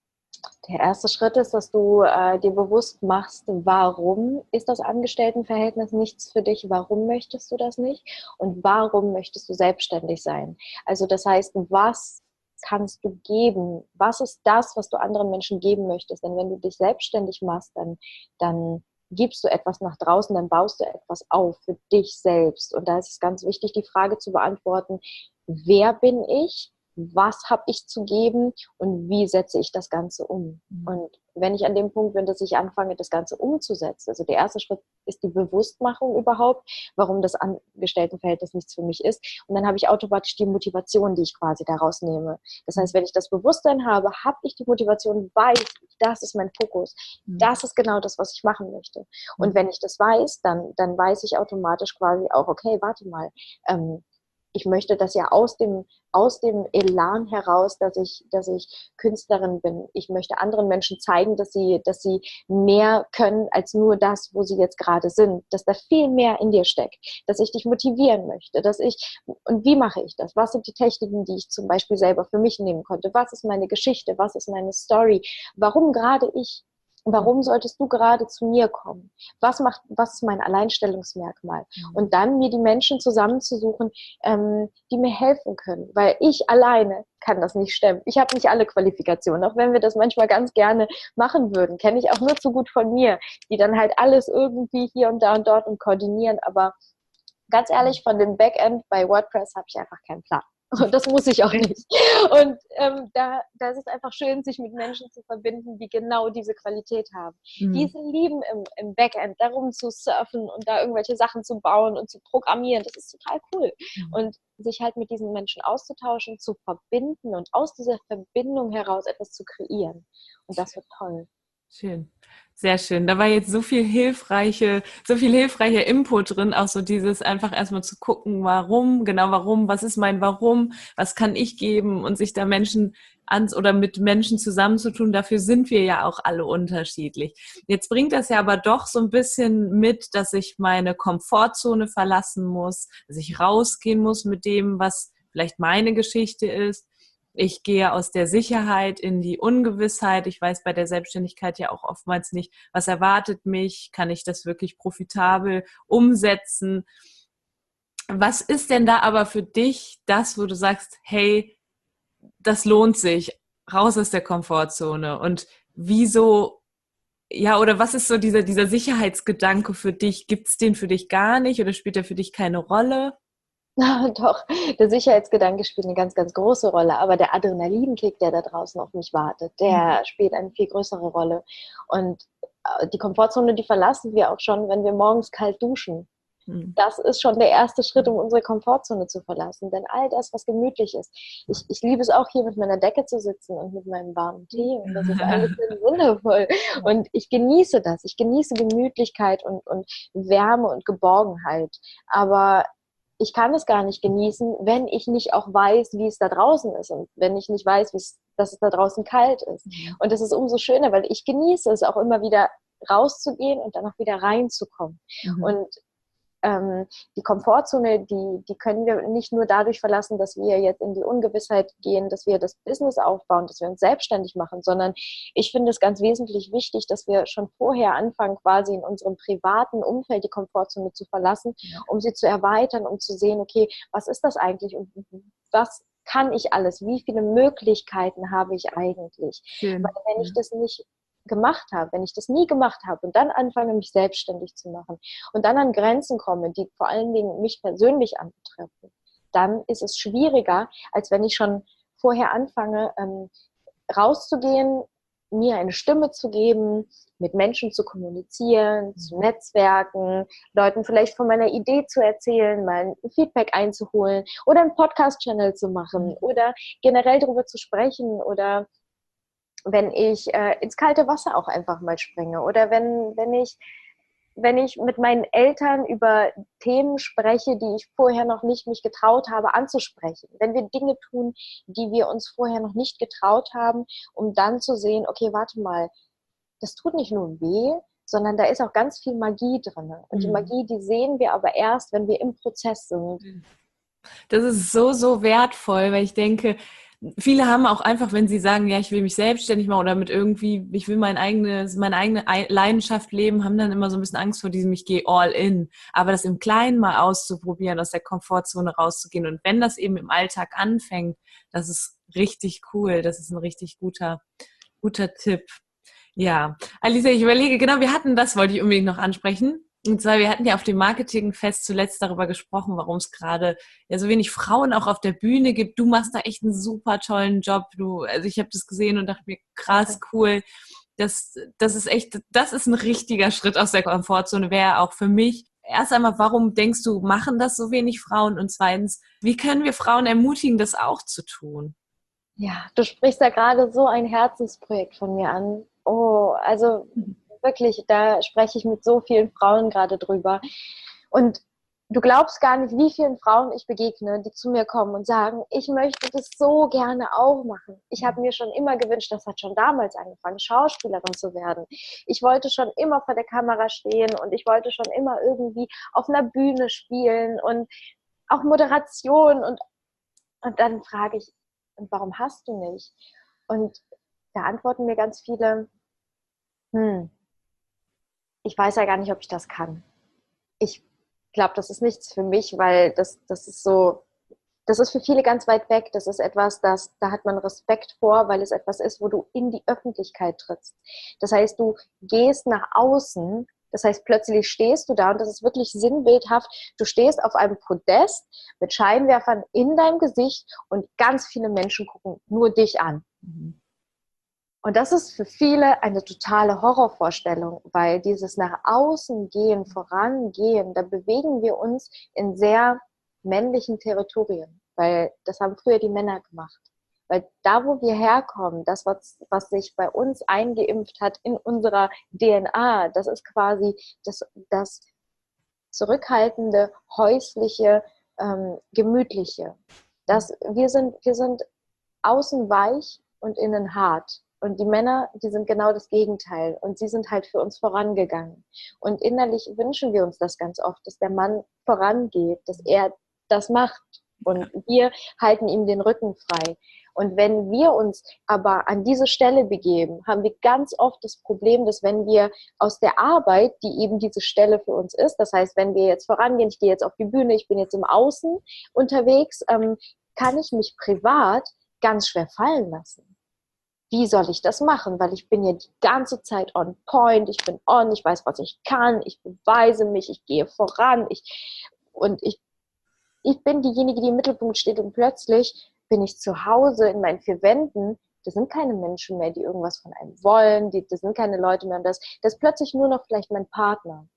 Der erste Schritt ist, dass du äh, dir bewusst machst, warum ist das Angestelltenverhältnis nichts für dich, warum möchtest du das nicht und warum möchtest du selbstständig sein. Also das heißt, was kannst du geben? Was ist das, was du anderen Menschen geben möchtest? Denn wenn du dich selbstständig machst, dann, dann gibst du etwas nach draußen, dann baust du etwas auf für dich selbst. Und da ist es ganz wichtig, die Frage zu beantworten, wer bin ich? Was habe ich zu geben und wie setze ich das Ganze um? Mhm. Und wenn ich an dem Punkt bin, dass ich anfange, das Ganze umzusetzen, also der erste Schritt ist die Bewusstmachung überhaupt, warum das Angestelltenverhältnis nichts für mich ist. Und dann habe ich automatisch die Motivation, die ich quasi daraus nehme. Das heißt, wenn ich das Bewusstsein habe, habe ich die Motivation, weiß ich, das ist mein Fokus. Mhm. Das ist genau das, was ich machen möchte. Und wenn ich das weiß, dann, dann weiß ich automatisch quasi auch, okay, warte mal, ähm, ich möchte das ja aus dem, aus dem Elan heraus, dass ich, dass ich Künstlerin bin. Ich möchte anderen Menschen zeigen, dass sie, dass sie mehr können als nur das, wo sie jetzt gerade sind. Dass da viel mehr in dir steckt. Dass ich dich motivieren möchte. Dass ich, und wie mache ich das? Was sind die Techniken, die ich zum Beispiel selber für mich nehmen konnte? Was ist meine Geschichte? Was ist meine Story? Warum gerade ich? Warum solltest du gerade zu mir kommen? Was macht, was ist mein Alleinstellungsmerkmal? Mhm. Und dann mir die Menschen zusammenzusuchen, ähm, die mir helfen können. Weil ich alleine kann das nicht stemmen. Ich habe nicht alle Qualifikationen, auch wenn wir das manchmal ganz gerne machen würden. Kenne ich auch nur zu gut von mir, die dann halt alles irgendwie hier und da und dort und koordinieren. Aber ganz ehrlich, von dem Backend bei WordPress habe ich einfach keinen Plan. Und das muss ich auch nicht. Und ähm, da, da ist es einfach schön, sich mit Menschen zu verbinden, die genau diese Qualität haben. Mhm. Diese lieben im, im Backend, darum zu surfen und da irgendwelche Sachen zu bauen und zu programmieren. Das ist total cool. Mhm. Und sich halt mit diesen Menschen auszutauschen, zu verbinden und aus dieser Verbindung heraus etwas zu kreieren. Und das wird toll. Schön. Sehr schön. Da war jetzt so viel hilfreiche, so viel hilfreicher Input drin, auch so dieses einfach erstmal zu gucken, warum, genau warum, was ist mein Warum, was kann ich geben und sich da Menschen ans oder mit Menschen zusammenzutun, dafür sind wir ja auch alle unterschiedlich. Jetzt bringt das ja aber doch so ein bisschen mit, dass ich meine Komfortzone verlassen muss, dass ich rausgehen muss mit dem, was vielleicht meine Geschichte ist. Ich gehe aus der Sicherheit in die Ungewissheit. Ich weiß bei der Selbstständigkeit ja auch oftmals nicht, was erwartet mich? Kann ich das wirklich profitabel umsetzen? Was ist denn da aber für dich das, wo du sagst, hey, das lohnt sich, raus aus der Komfortzone? Und wieso ja, oder was ist so dieser, dieser Sicherheitsgedanke für dich? Gibt es den für dich gar nicht oder spielt der für dich keine Rolle? Doch, der Sicherheitsgedanke spielt eine ganz, ganz große Rolle, aber der Adrenalinkick, der da draußen auf mich wartet, der mhm. spielt eine viel größere Rolle. Und die Komfortzone, die verlassen wir auch schon, wenn wir morgens kalt duschen. Mhm. Das ist schon der erste Schritt, um unsere Komfortzone zu verlassen. Denn all das, was gemütlich ist, ich, ich liebe es auch, hier mit meiner Decke zu sitzen und mit meinem warmen Tee. Und das ist alles wundervoll. Und ich genieße das. Ich genieße Gemütlichkeit und, und Wärme und Geborgenheit. Aber ich kann es gar nicht genießen, wenn ich nicht auch weiß, wie es da draußen ist und wenn ich nicht weiß, wie es, dass es da draußen kalt ist. Mhm. Und das ist umso schöner, weil ich genieße es auch immer wieder rauszugehen und dann auch wieder reinzukommen. Mhm. Und ähm, die Komfortzone, die, die können wir nicht nur dadurch verlassen, dass wir jetzt in die Ungewissheit gehen, dass wir das Business aufbauen, dass wir uns selbstständig machen, sondern ich finde es ganz wesentlich wichtig, dass wir schon vorher anfangen, quasi in unserem privaten Umfeld die Komfortzone zu verlassen, ja. um sie zu erweitern, um zu sehen, okay, was ist das eigentlich und was kann ich alles? Wie viele Möglichkeiten habe ich eigentlich? Schön. Weil wenn ich das nicht gemacht habe, wenn ich das nie gemacht habe und dann anfange, mich selbstständig zu machen und dann an Grenzen komme, die vor allen Dingen mich persönlich anbetreffen, dann ist es schwieriger, als wenn ich schon vorher anfange, ähm, rauszugehen, mir eine Stimme zu geben, mit Menschen zu kommunizieren, mhm. zu netzwerken, Leuten vielleicht von meiner Idee zu erzählen, mal ein Feedback einzuholen oder einen Podcast-Channel zu machen mhm. oder generell darüber zu sprechen oder wenn ich äh, ins kalte Wasser auch einfach mal springe oder wenn, wenn ich, wenn ich mit meinen Eltern über Themen spreche, die ich vorher noch nicht mich getraut habe anzusprechen. Wenn wir Dinge tun, die wir uns vorher noch nicht getraut haben, um dann zu sehen, okay, warte mal, das tut nicht nur weh, sondern da ist auch ganz viel Magie drin. Und mhm. die Magie, die sehen wir aber erst, wenn wir im Prozess sind. Das ist so, so wertvoll, weil ich denke, viele haben auch einfach, wenn sie sagen, ja, ich will mich selbstständig machen oder mit irgendwie, ich will mein eigenes, meine eigene Leidenschaft leben, haben dann immer so ein bisschen Angst vor diesem, ich gehe all in. Aber das im Kleinen mal auszuprobieren, aus der Komfortzone rauszugehen und wenn das eben im Alltag anfängt, das ist richtig cool. Das ist ein richtig guter, guter Tipp. Ja, Alisa, ich überlege, genau, wir hatten das, wollte ich unbedingt noch ansprechen. Und zwar, wir hatten ja auf dem Marketingfest zuletzt darüber gesprochen, warum es gerade ja so wenig Frauen auch auf der Bühne gibt. Du machst da echt einen super tollen Job. Du, also ich habe das gesehen und dachte mir, krass, cool. Das, das ist echt, das ist ein richtiger Schritt aus der Komfortzone, wäre auch für mich. Erst einmal, warum denkst du, machen das so wenig Frauen? Und zweitens, wie können wir Frauen ermutigen, das auch zu tun? Ja, du sprichst da gerade so ein Herzensprojekt von mir an. Oh, also wirklich, da spreche ich mit so vielen Frauen gerade drüber. Und du glaubst gar nicht, wie vielen Frauen ich begegne, die zu mir kommen und sagen, ich möchte das so gerne auch machen. Ich habe mir schon immer gewünscht, das hat schon damals angefangen, Schauspielerin zu werden. Ich wollte schon immer vor der Kamera stehen und ich wollte schon immer irgendwie auf einer Bühne spielen und auch Moderation. Und, und dann frage ich, und warum hast du nicht? Und da antworten mir ganz viele, hm, ich weiß ja gar nicht, ob ich das kann. Ich glaube, das ist nichts für mich, weil das, das ist so, das ist für viele ganz weit weg. Das ist etwas, das, da hat man Respekt vor, weil es etwas ist, wo du in die Öffentlichkeit trittst. Das heißt, du gehst nach außen, das heißt, plötzlich stehst du da und das ist wirklich sinnbildhaft. Du stehst auf einem Podest mit Scheinwerfern in deinem Gesicht und ganz viele Menschen gucken nur dich an. Mhm. Und das ist für viele eine totale Horrorvorstellung, weil dieses nach außen gehen, vorangehen, da bewegen wir uns in sehr männlichen Territorien, weil das haben früher die Männer gemacht. Weil da, wo wir herkommen, das, was, was sich bei uns eingeimpft hat in unserer D N A, das ist quasi das, das zurückhaltende, häusliche, ähm, gemütliche. Das, wir, sind, wir sind außen weich und innen hart. Und die Männer, die sind genau das Gegenteil. Und sie sind halt für uns vorangegangen. Und innerlich wünschen wir uns das ganz oft, dass der Mann vorangeht, dass er das macht. Und wir halten ihm den Rücken frei. Und wenn wir uns aber an diese Stelle begeben, haben wir ganz oft das Problem, dass wenn wir aus der Arbeit, die eben diese Stelle für uns ist, das heißt, wenn wir jetzt vorangehen, ich gehe jetzt auf die Bühne, ich bin jetzt im Außen unterwegs, ähm, kann ich mich privat ganz schwer fallen lassen. wie soll ich das machen? Weil ich bin ja die ganze Zeit on point, ich bin on, ich weiß, was ich kann, ich beweise mich, ich gehe voran, ich, und ich, ich bin diejenige, die im Mittelpunkt steht und plötzlich bin ich zu Hause in meinen vier Wänden. Das sind keine Menschen mehr, die irgendwas von einem wollen, die, das sind keine Leute mehr und das, das ist plötzlich nur noch vielleicht mein Partner.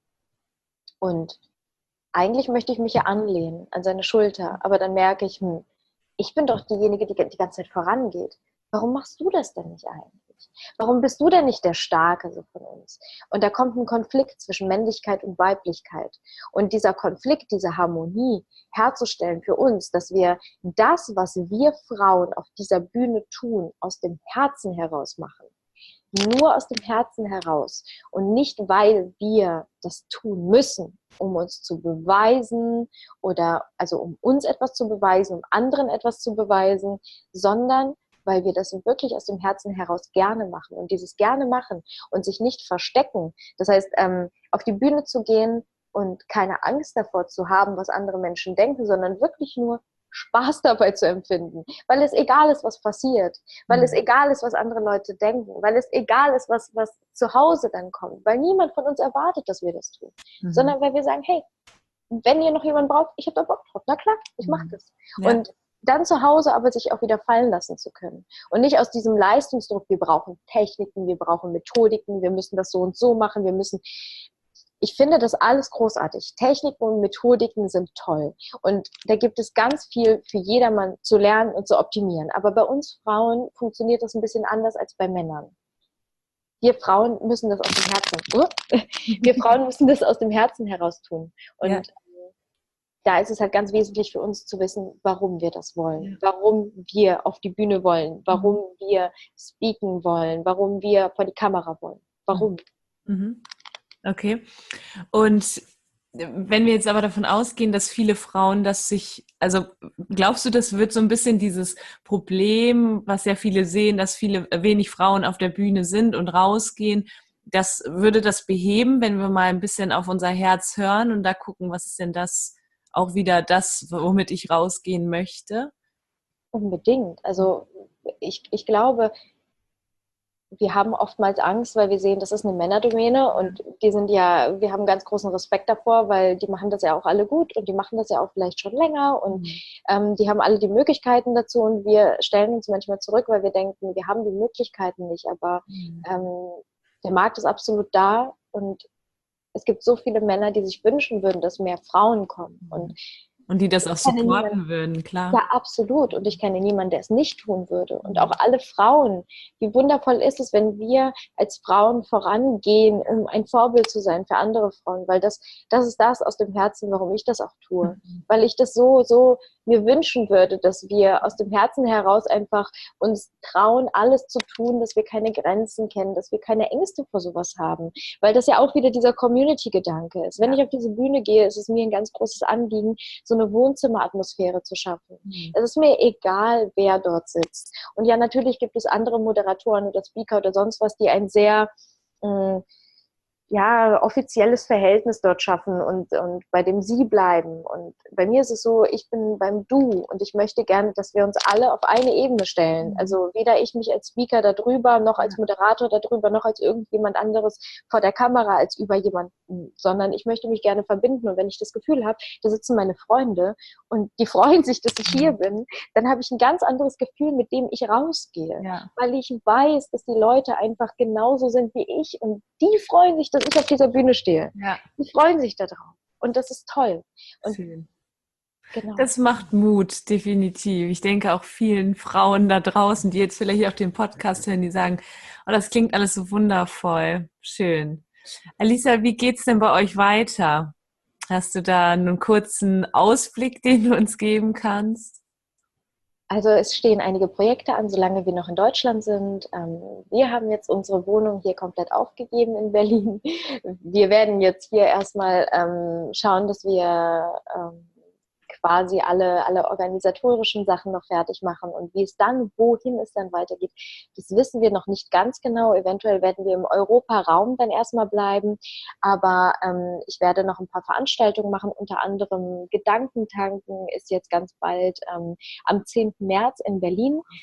Und eigentlich möchte ich mich ja anlehnen an seine Schulter, aber dann merke ich, hm, ich bin doch diejenige, die die ganze Zeit vorangeht. Warum machst du das denn nicht eigentlich? Warum bist du denn nicht der Starke so von uns? Und da kommt ein Konflikt zwischen Männlichkeit und Weiblichkeit. Und dieser Konflikt, diese Harmonie herzustellen für uns, dass wir das, was wir Frauen auf dieser Bühne tun, aus dem Herzen heraus machen. Nur aus dem Herzen heraus und nicht, weil wir das tun müssen, um uns zu beweisen oder also um uns etwas zu beweisen, um anderen etwas zu beweisen, sondern weil wir das wirklich aus dem Herzen heraus gerne machen und dieses gerne machen und sich nicht verstecken. Das heißt, ähm, auf die Bühne zu gehen und keine Angst davor zu haben, was andere Menschen denken, sondern wirklich nur Spaß dabei zu empfinden, weil es egal ist, was passiert, weil mhm. es egal ist, was andere Leute denken, weil es egal ist, was, was zu Hause dann kommt, weil niemand von uns erwartet, dass wir das tun, mhm. sondern weil wir sagen, hey, wenn ihr noch jemanden braucht, ich habe da Bock drauf, na klar, ich mache das. Ja. Und dann zu Hause aber sich auch wieder fallen lassen zu können und nicht aus diesem Leistungsdruck, wir brauchen Techniken, wir brauchen Methodiken, wir müssen das so und so machen, wir müssen... Ich finde das alles großartig. Techniken und Methodiken sind toll. Und da gibt es ganz viel für jedermann zu lernen und zu optimieren. Aber bei uns Frauen funktioniert das ein bisschen anders als bei Männern. Wir Frauen müssen das aus dem Herzen, uh, wir Frauen müssen das aus dem Herzen heraus tun. Und ja. da ist es halt ganz wesentlich für uns zu wissen, warum wir das wollen, ja. warum wir auf die Bühne wollen, warum mhm. wir speaken wollen, warum wir vor die Kamera wollen. Warum? Mhm. Okay. Und wenn wir jetzt aber davon ausgehen, dass viele Frauen das sich, also glaubst du, das wird so ein bisschen dieses Problem, was ja viele sehen, dass viele wenig Frauen auf der Bühne sind und rausgehen, das würde das beheben, wenn wir mal ein bisschen auf unser Herz hören und da gucken, was ist denn das auch wieder das, womit ich rausgehen möchte? Unbedingt. Also ich, ich glaube, wir haben oftmals Angst, weil wir sehen, das ist eine Männerdomäne und die sind ja, wir haben ganz großen Respekt davor, weil die machen das ja auch alle gut und die machen das ja auch vielleicht schon länger und mhm. ähm, die haben alle die Möglichkeiten dazu und wir stellen uns manchmal zurück, weil wir denken, wir haben die Möglichkeiten nicht, aber mhm. ähm, der Markt ist absolut da und es gibt so viele Männer, die sich wünschen würden, dass mehr Frauen kommen mhm. und Und die das auch supporten würden, klar. Ja, absolut. Und ich kenne niemanden, der es nicht tun würde. Und auch alle Frauen. Wie wundervoll ist es, wenn wir als Frauen vorangehen, um ein Vorbild zu sein für andere Frauen. Weil das, das ist das aus dem Herzen, warum ich das auch tue. Mhm. Weil ich das so, so mir wünschen würde, dass wir aus dem Herzen heraus einfach uns trauen, alles zu tun, dass wir keine Grenzen kennen, dass wir keine Ängste vor sowas haben. Weil das ja auch wieder dieser Community-Gedanke ist. Wenn ja. ich auf diese Bühne gehe, ist es mir ein ganz großes Anliegen, so eine Wohnzimmeratmosphäre zu schaffen. Mhm. Es ist mir egal, wer dort sitzt. Und ja, natürlich gibt es andere Moderatoren oder Speaker oder sonst was, die ein sehr mh, ja, offizielles Verhältnis dort schaffen und, und bei dem Sie bleiben. Und bei mir ist es so, ich bin beim Du und ich möchte gerne, dass wir uns alle auf eine Ebene stellen. Also weder ich mich als Speaker darüber, noch als Moderator darüber, noch als irgendjemand anderes vor der Kamera als über jemanden, sondern ich möchte mich gerne verbinden. Und wenn ich das Gefühl habe, da sitzen meine Freunde und die freuen sich, dass ich hier bin, dann habe ich ein ganz anderes Gefühl, mit dem ich rausgehe. Ja. Weil ich weiß, dass die Leute einfach genauso sind wie ich und die freuen sich, dass ich auf dieser Bühne stehe. Ja. Die freuen sich darauf. Und das ist toll. Und genau. Das macht Mut, definitiv. Ich denke auch vielen Frauen da draußen, die jetzt vielleicht auch den Podcast hören, die sagen, oh, das klingt alles so wundervoll. Schön. Alisa, wie geht's denn bei euch weiter? Hast du da einen kurzen Ausblick, den du uns geben kannst? Also es stehen einige Projekte an, solange wir noch in Deutschland sind. Wir haben jetzt unsere Wohnung hier komplett aufgegeben in Berlin. Wir werden jetzt hier erstmal schauen, dass wir quasi alle, alle organisatorischen Sachen noch fertig machen und wie es dann, wohin es dann weitergeht, das wissen wir noch nicht ganz genau. Eventuell werden wir im Europaraum dann erstmal bleiben, aber ähm, ich werde noch ein paar Veranstaltungen machen, unter anderem Gedankentanken ist jetzt ganz bald ähm, am zehnten März in Berlin.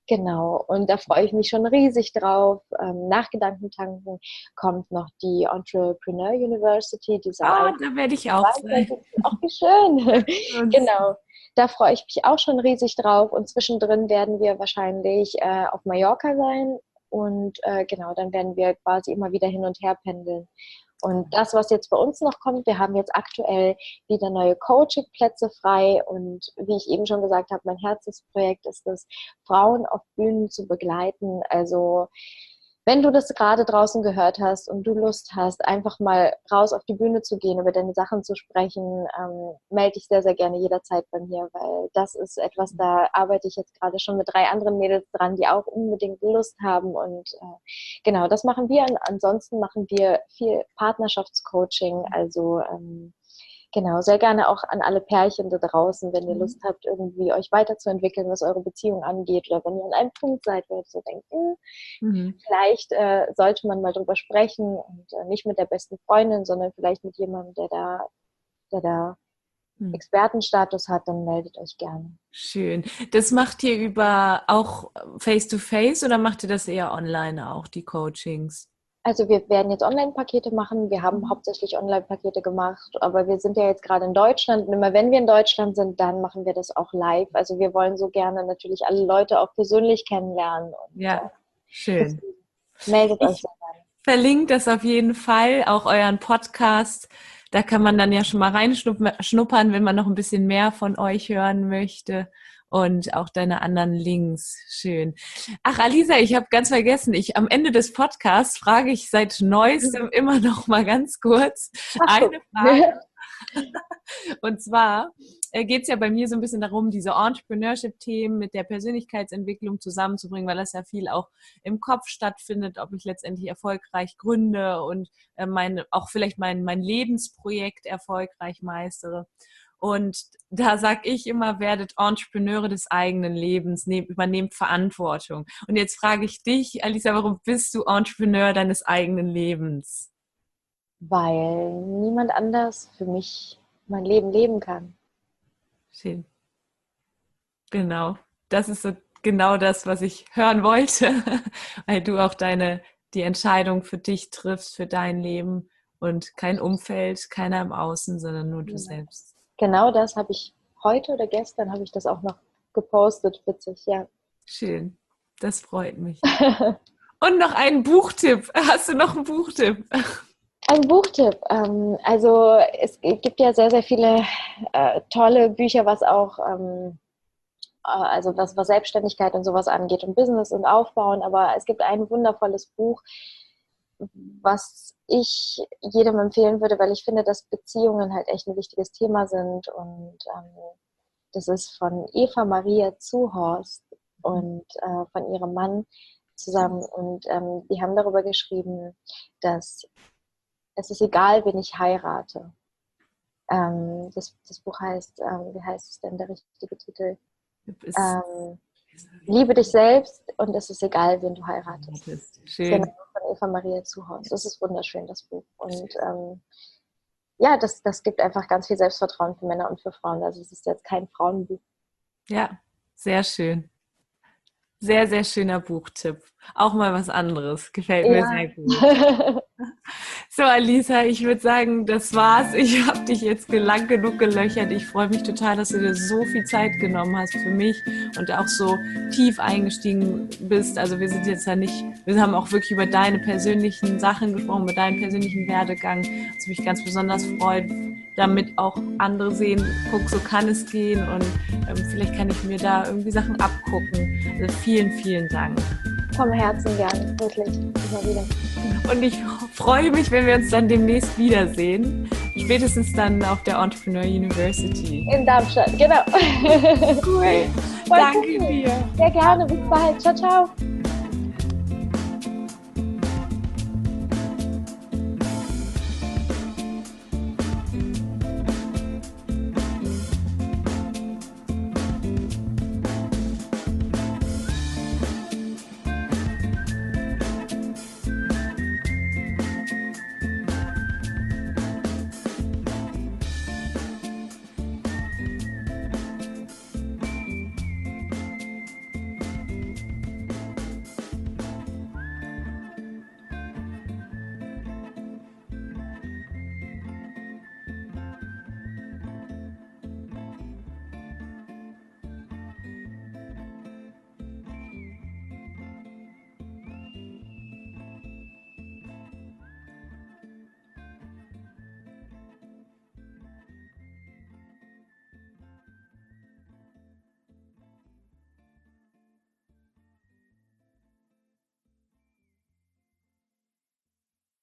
Genau, und da freue ich mich schon riesig drauf. Ähm, nach Gedankentanken kommt noch die Entrepreneur University, diese Ah, da werde ich auch sein. Ach, wie schön. Genau, da freue ich mich auch schon riesig drauf. Und zwischendrin werden wir wahrscheinlich äh, auf Mallorca sein. Und äh, genau, dann werden wir quasi immer wieder hin und her pendeln. Und das, was jetzt bei uns noch kommt, wir haben jetzt aktuell wieder neue Coaching-Plätze frei. Und wie ich eben schon gesagt habe, mein Herzensprojekt ist es, Frauen auf Bühnen zu begleiten. Also wenn du das gerade draußen gehört hast und du Lust hast, einfach mal raus auf die Bühne zu gehen, über deine Sachen zu sprechen, ähm, melde dich sehr, sehr gerne jederzeit bei mir, weil das ist etwas, da arbeite ich jetzt gerade schon mit drei anderen Mädels dran, die auch unbedingt Lust haben. Und äh, genau, das machen wir. Und ansonsten machen wir viel Partnerschaftscoaching, also ähm, genau, sehr gerne auch an alle Pärchen da draußen, wenn ihr Lust habt, irgendwie euch weiterzuentwickeln, was eure Beziehung angeht, oder wenn ihr an einem Punkt seid, wo ihr so denkt, hm, mhm. vielleicht äh, sollte man mal drüber sprechen und äh, nicht mit der besten Freundin, sondern vielleicht mit jemandem, der da, der da mhm. Expertenstatus hat, dann meldet euch gerne. Schön. Das macht ihr über auch Face-to-Face oder macht ihr das eher online auch, die Coachings? Also wir werden jetzt Online-Pakete machen. Wir haben hauptsächlich Online-Pakete gemacht, aber wir sind ja jetzt gerade in Deutschland. Und immer wenn wir in Deutschland sind, dann machen wir das auch live. Also wir wollen so gerne natürlich alle Leute auch persönlich kennenlernen. Und, ja, äh, schön. Meldet ich euch sehr gerne. Verlinkt das auf jeden Fall, auch euren Podcast. Da kann man dann ja schon mal reinschnuppern, wenn man noch ein bisschen mehr von euch hören möchte. Und auch deine anderen Links. Schön. Ach, Alisa, ich habe ganz vergessen, ich am Ende des Podcasts frage ich seit Neuestem immer noch mal ganz kurz eine Frage. Und zwar geht es ja bei mir so ein bisschen darum, diese Entrepreneurship-Themen mit der Persönlichkeitsentwicklung zusammenzubringen, weil das ja viel auch im Kopf stattfindet, ob ich letztendlich erfolgreich gründe und äh, meine, auch vielleicht mein, mein Lebensprojekt erfolgreich meistere. Und da sage ich immer, werdet Entrepreneure des eigenen Lebens, nehmt, übernehmt Verantwortung. Und jetzt frage ich dich, Alisa, warum bist du Entrepreneur deines eigenen Lebens? Weil niemand anders für mich mein Leben leben kann. Schön. Genau. Das ist so genau das, was ich hören wollte, weil du auch deine, die Entscheidung für dich triffst, für dein Leben und kein Umfeld, keiner im Außen, sondern nur du ja. selbst. Genau das habe ich heute oder gestern habe ich das auch noch gepostet, witzig, ja. Schön, das freut mich. Und noch einen Buchtipp. Hast du noch einen Buchtipp? Ein Buchtipp. Ähm, also es gibt ja sehr, sehr viele äh, tolle Bücher, was auch, ähm, äh, also was, was Selbstständigkeit und sowas angeht und Business und Aufbauen, aber es gibt ein wundervolles Buch, was ich jedem empfehlen würde, weil ich finde, dass Beziehungen halt echt ein wichtiges Thema sind und ähm, das ist von Eva Maria Zuhorst und äh, von ihrem Mann zusammen und ähm, die haben darüber geschrieben, dass es ist egal, wen ich heirate. Ähm, das, das Buch heißt, ähm, wie heißt es denn, der richtige Titel? Ähm, Liebe dich selbst und es ist egal, wen du heiratest. Schön. Genau, von Eva Maria Zuhorst. Das ist wunderschön, das Buch. Und ähm, ja, das, das gibt einfach ganz viel Selbstvertrauen für Männer und für Frauen. Also es ist jetzt kein Frauenbuch. Ja, sehr schön. Sehr, sehr schöner Buchtipp. Auch mal was anderes. Gefällt mir ja. sehr gut. So, Alisa, ich würde sagen, das war's. Ich habe dich jetzt lang genug gelöchert. Ich freue mich total, dass du dir so viel Zeit genommen hast für mich und auch so tief eingestiegen bist. Also wir sind jetzt ja nicht, wir haben auch wirklich über deine persönlichen Sachen gesprochen, über deinen persönlichen Werdegang, was mich ganz besonders freut, damit auch andere sehen, guck, so kann es gehen und ähm, vielleicht kann ich mir da irgendwie Sachen abgucken. Also vielen, vielen Dank. Vom Herzen gerne, wirklich, immer wieder. Und ich freue mich, wenn wir uns dann demnächst wiedersehen. Spätestens dann auf der Entrepreneur University. In Darmstadt, genau. Cool. Danke dir. Sehr gerne, bis bald. Ciao, ciao.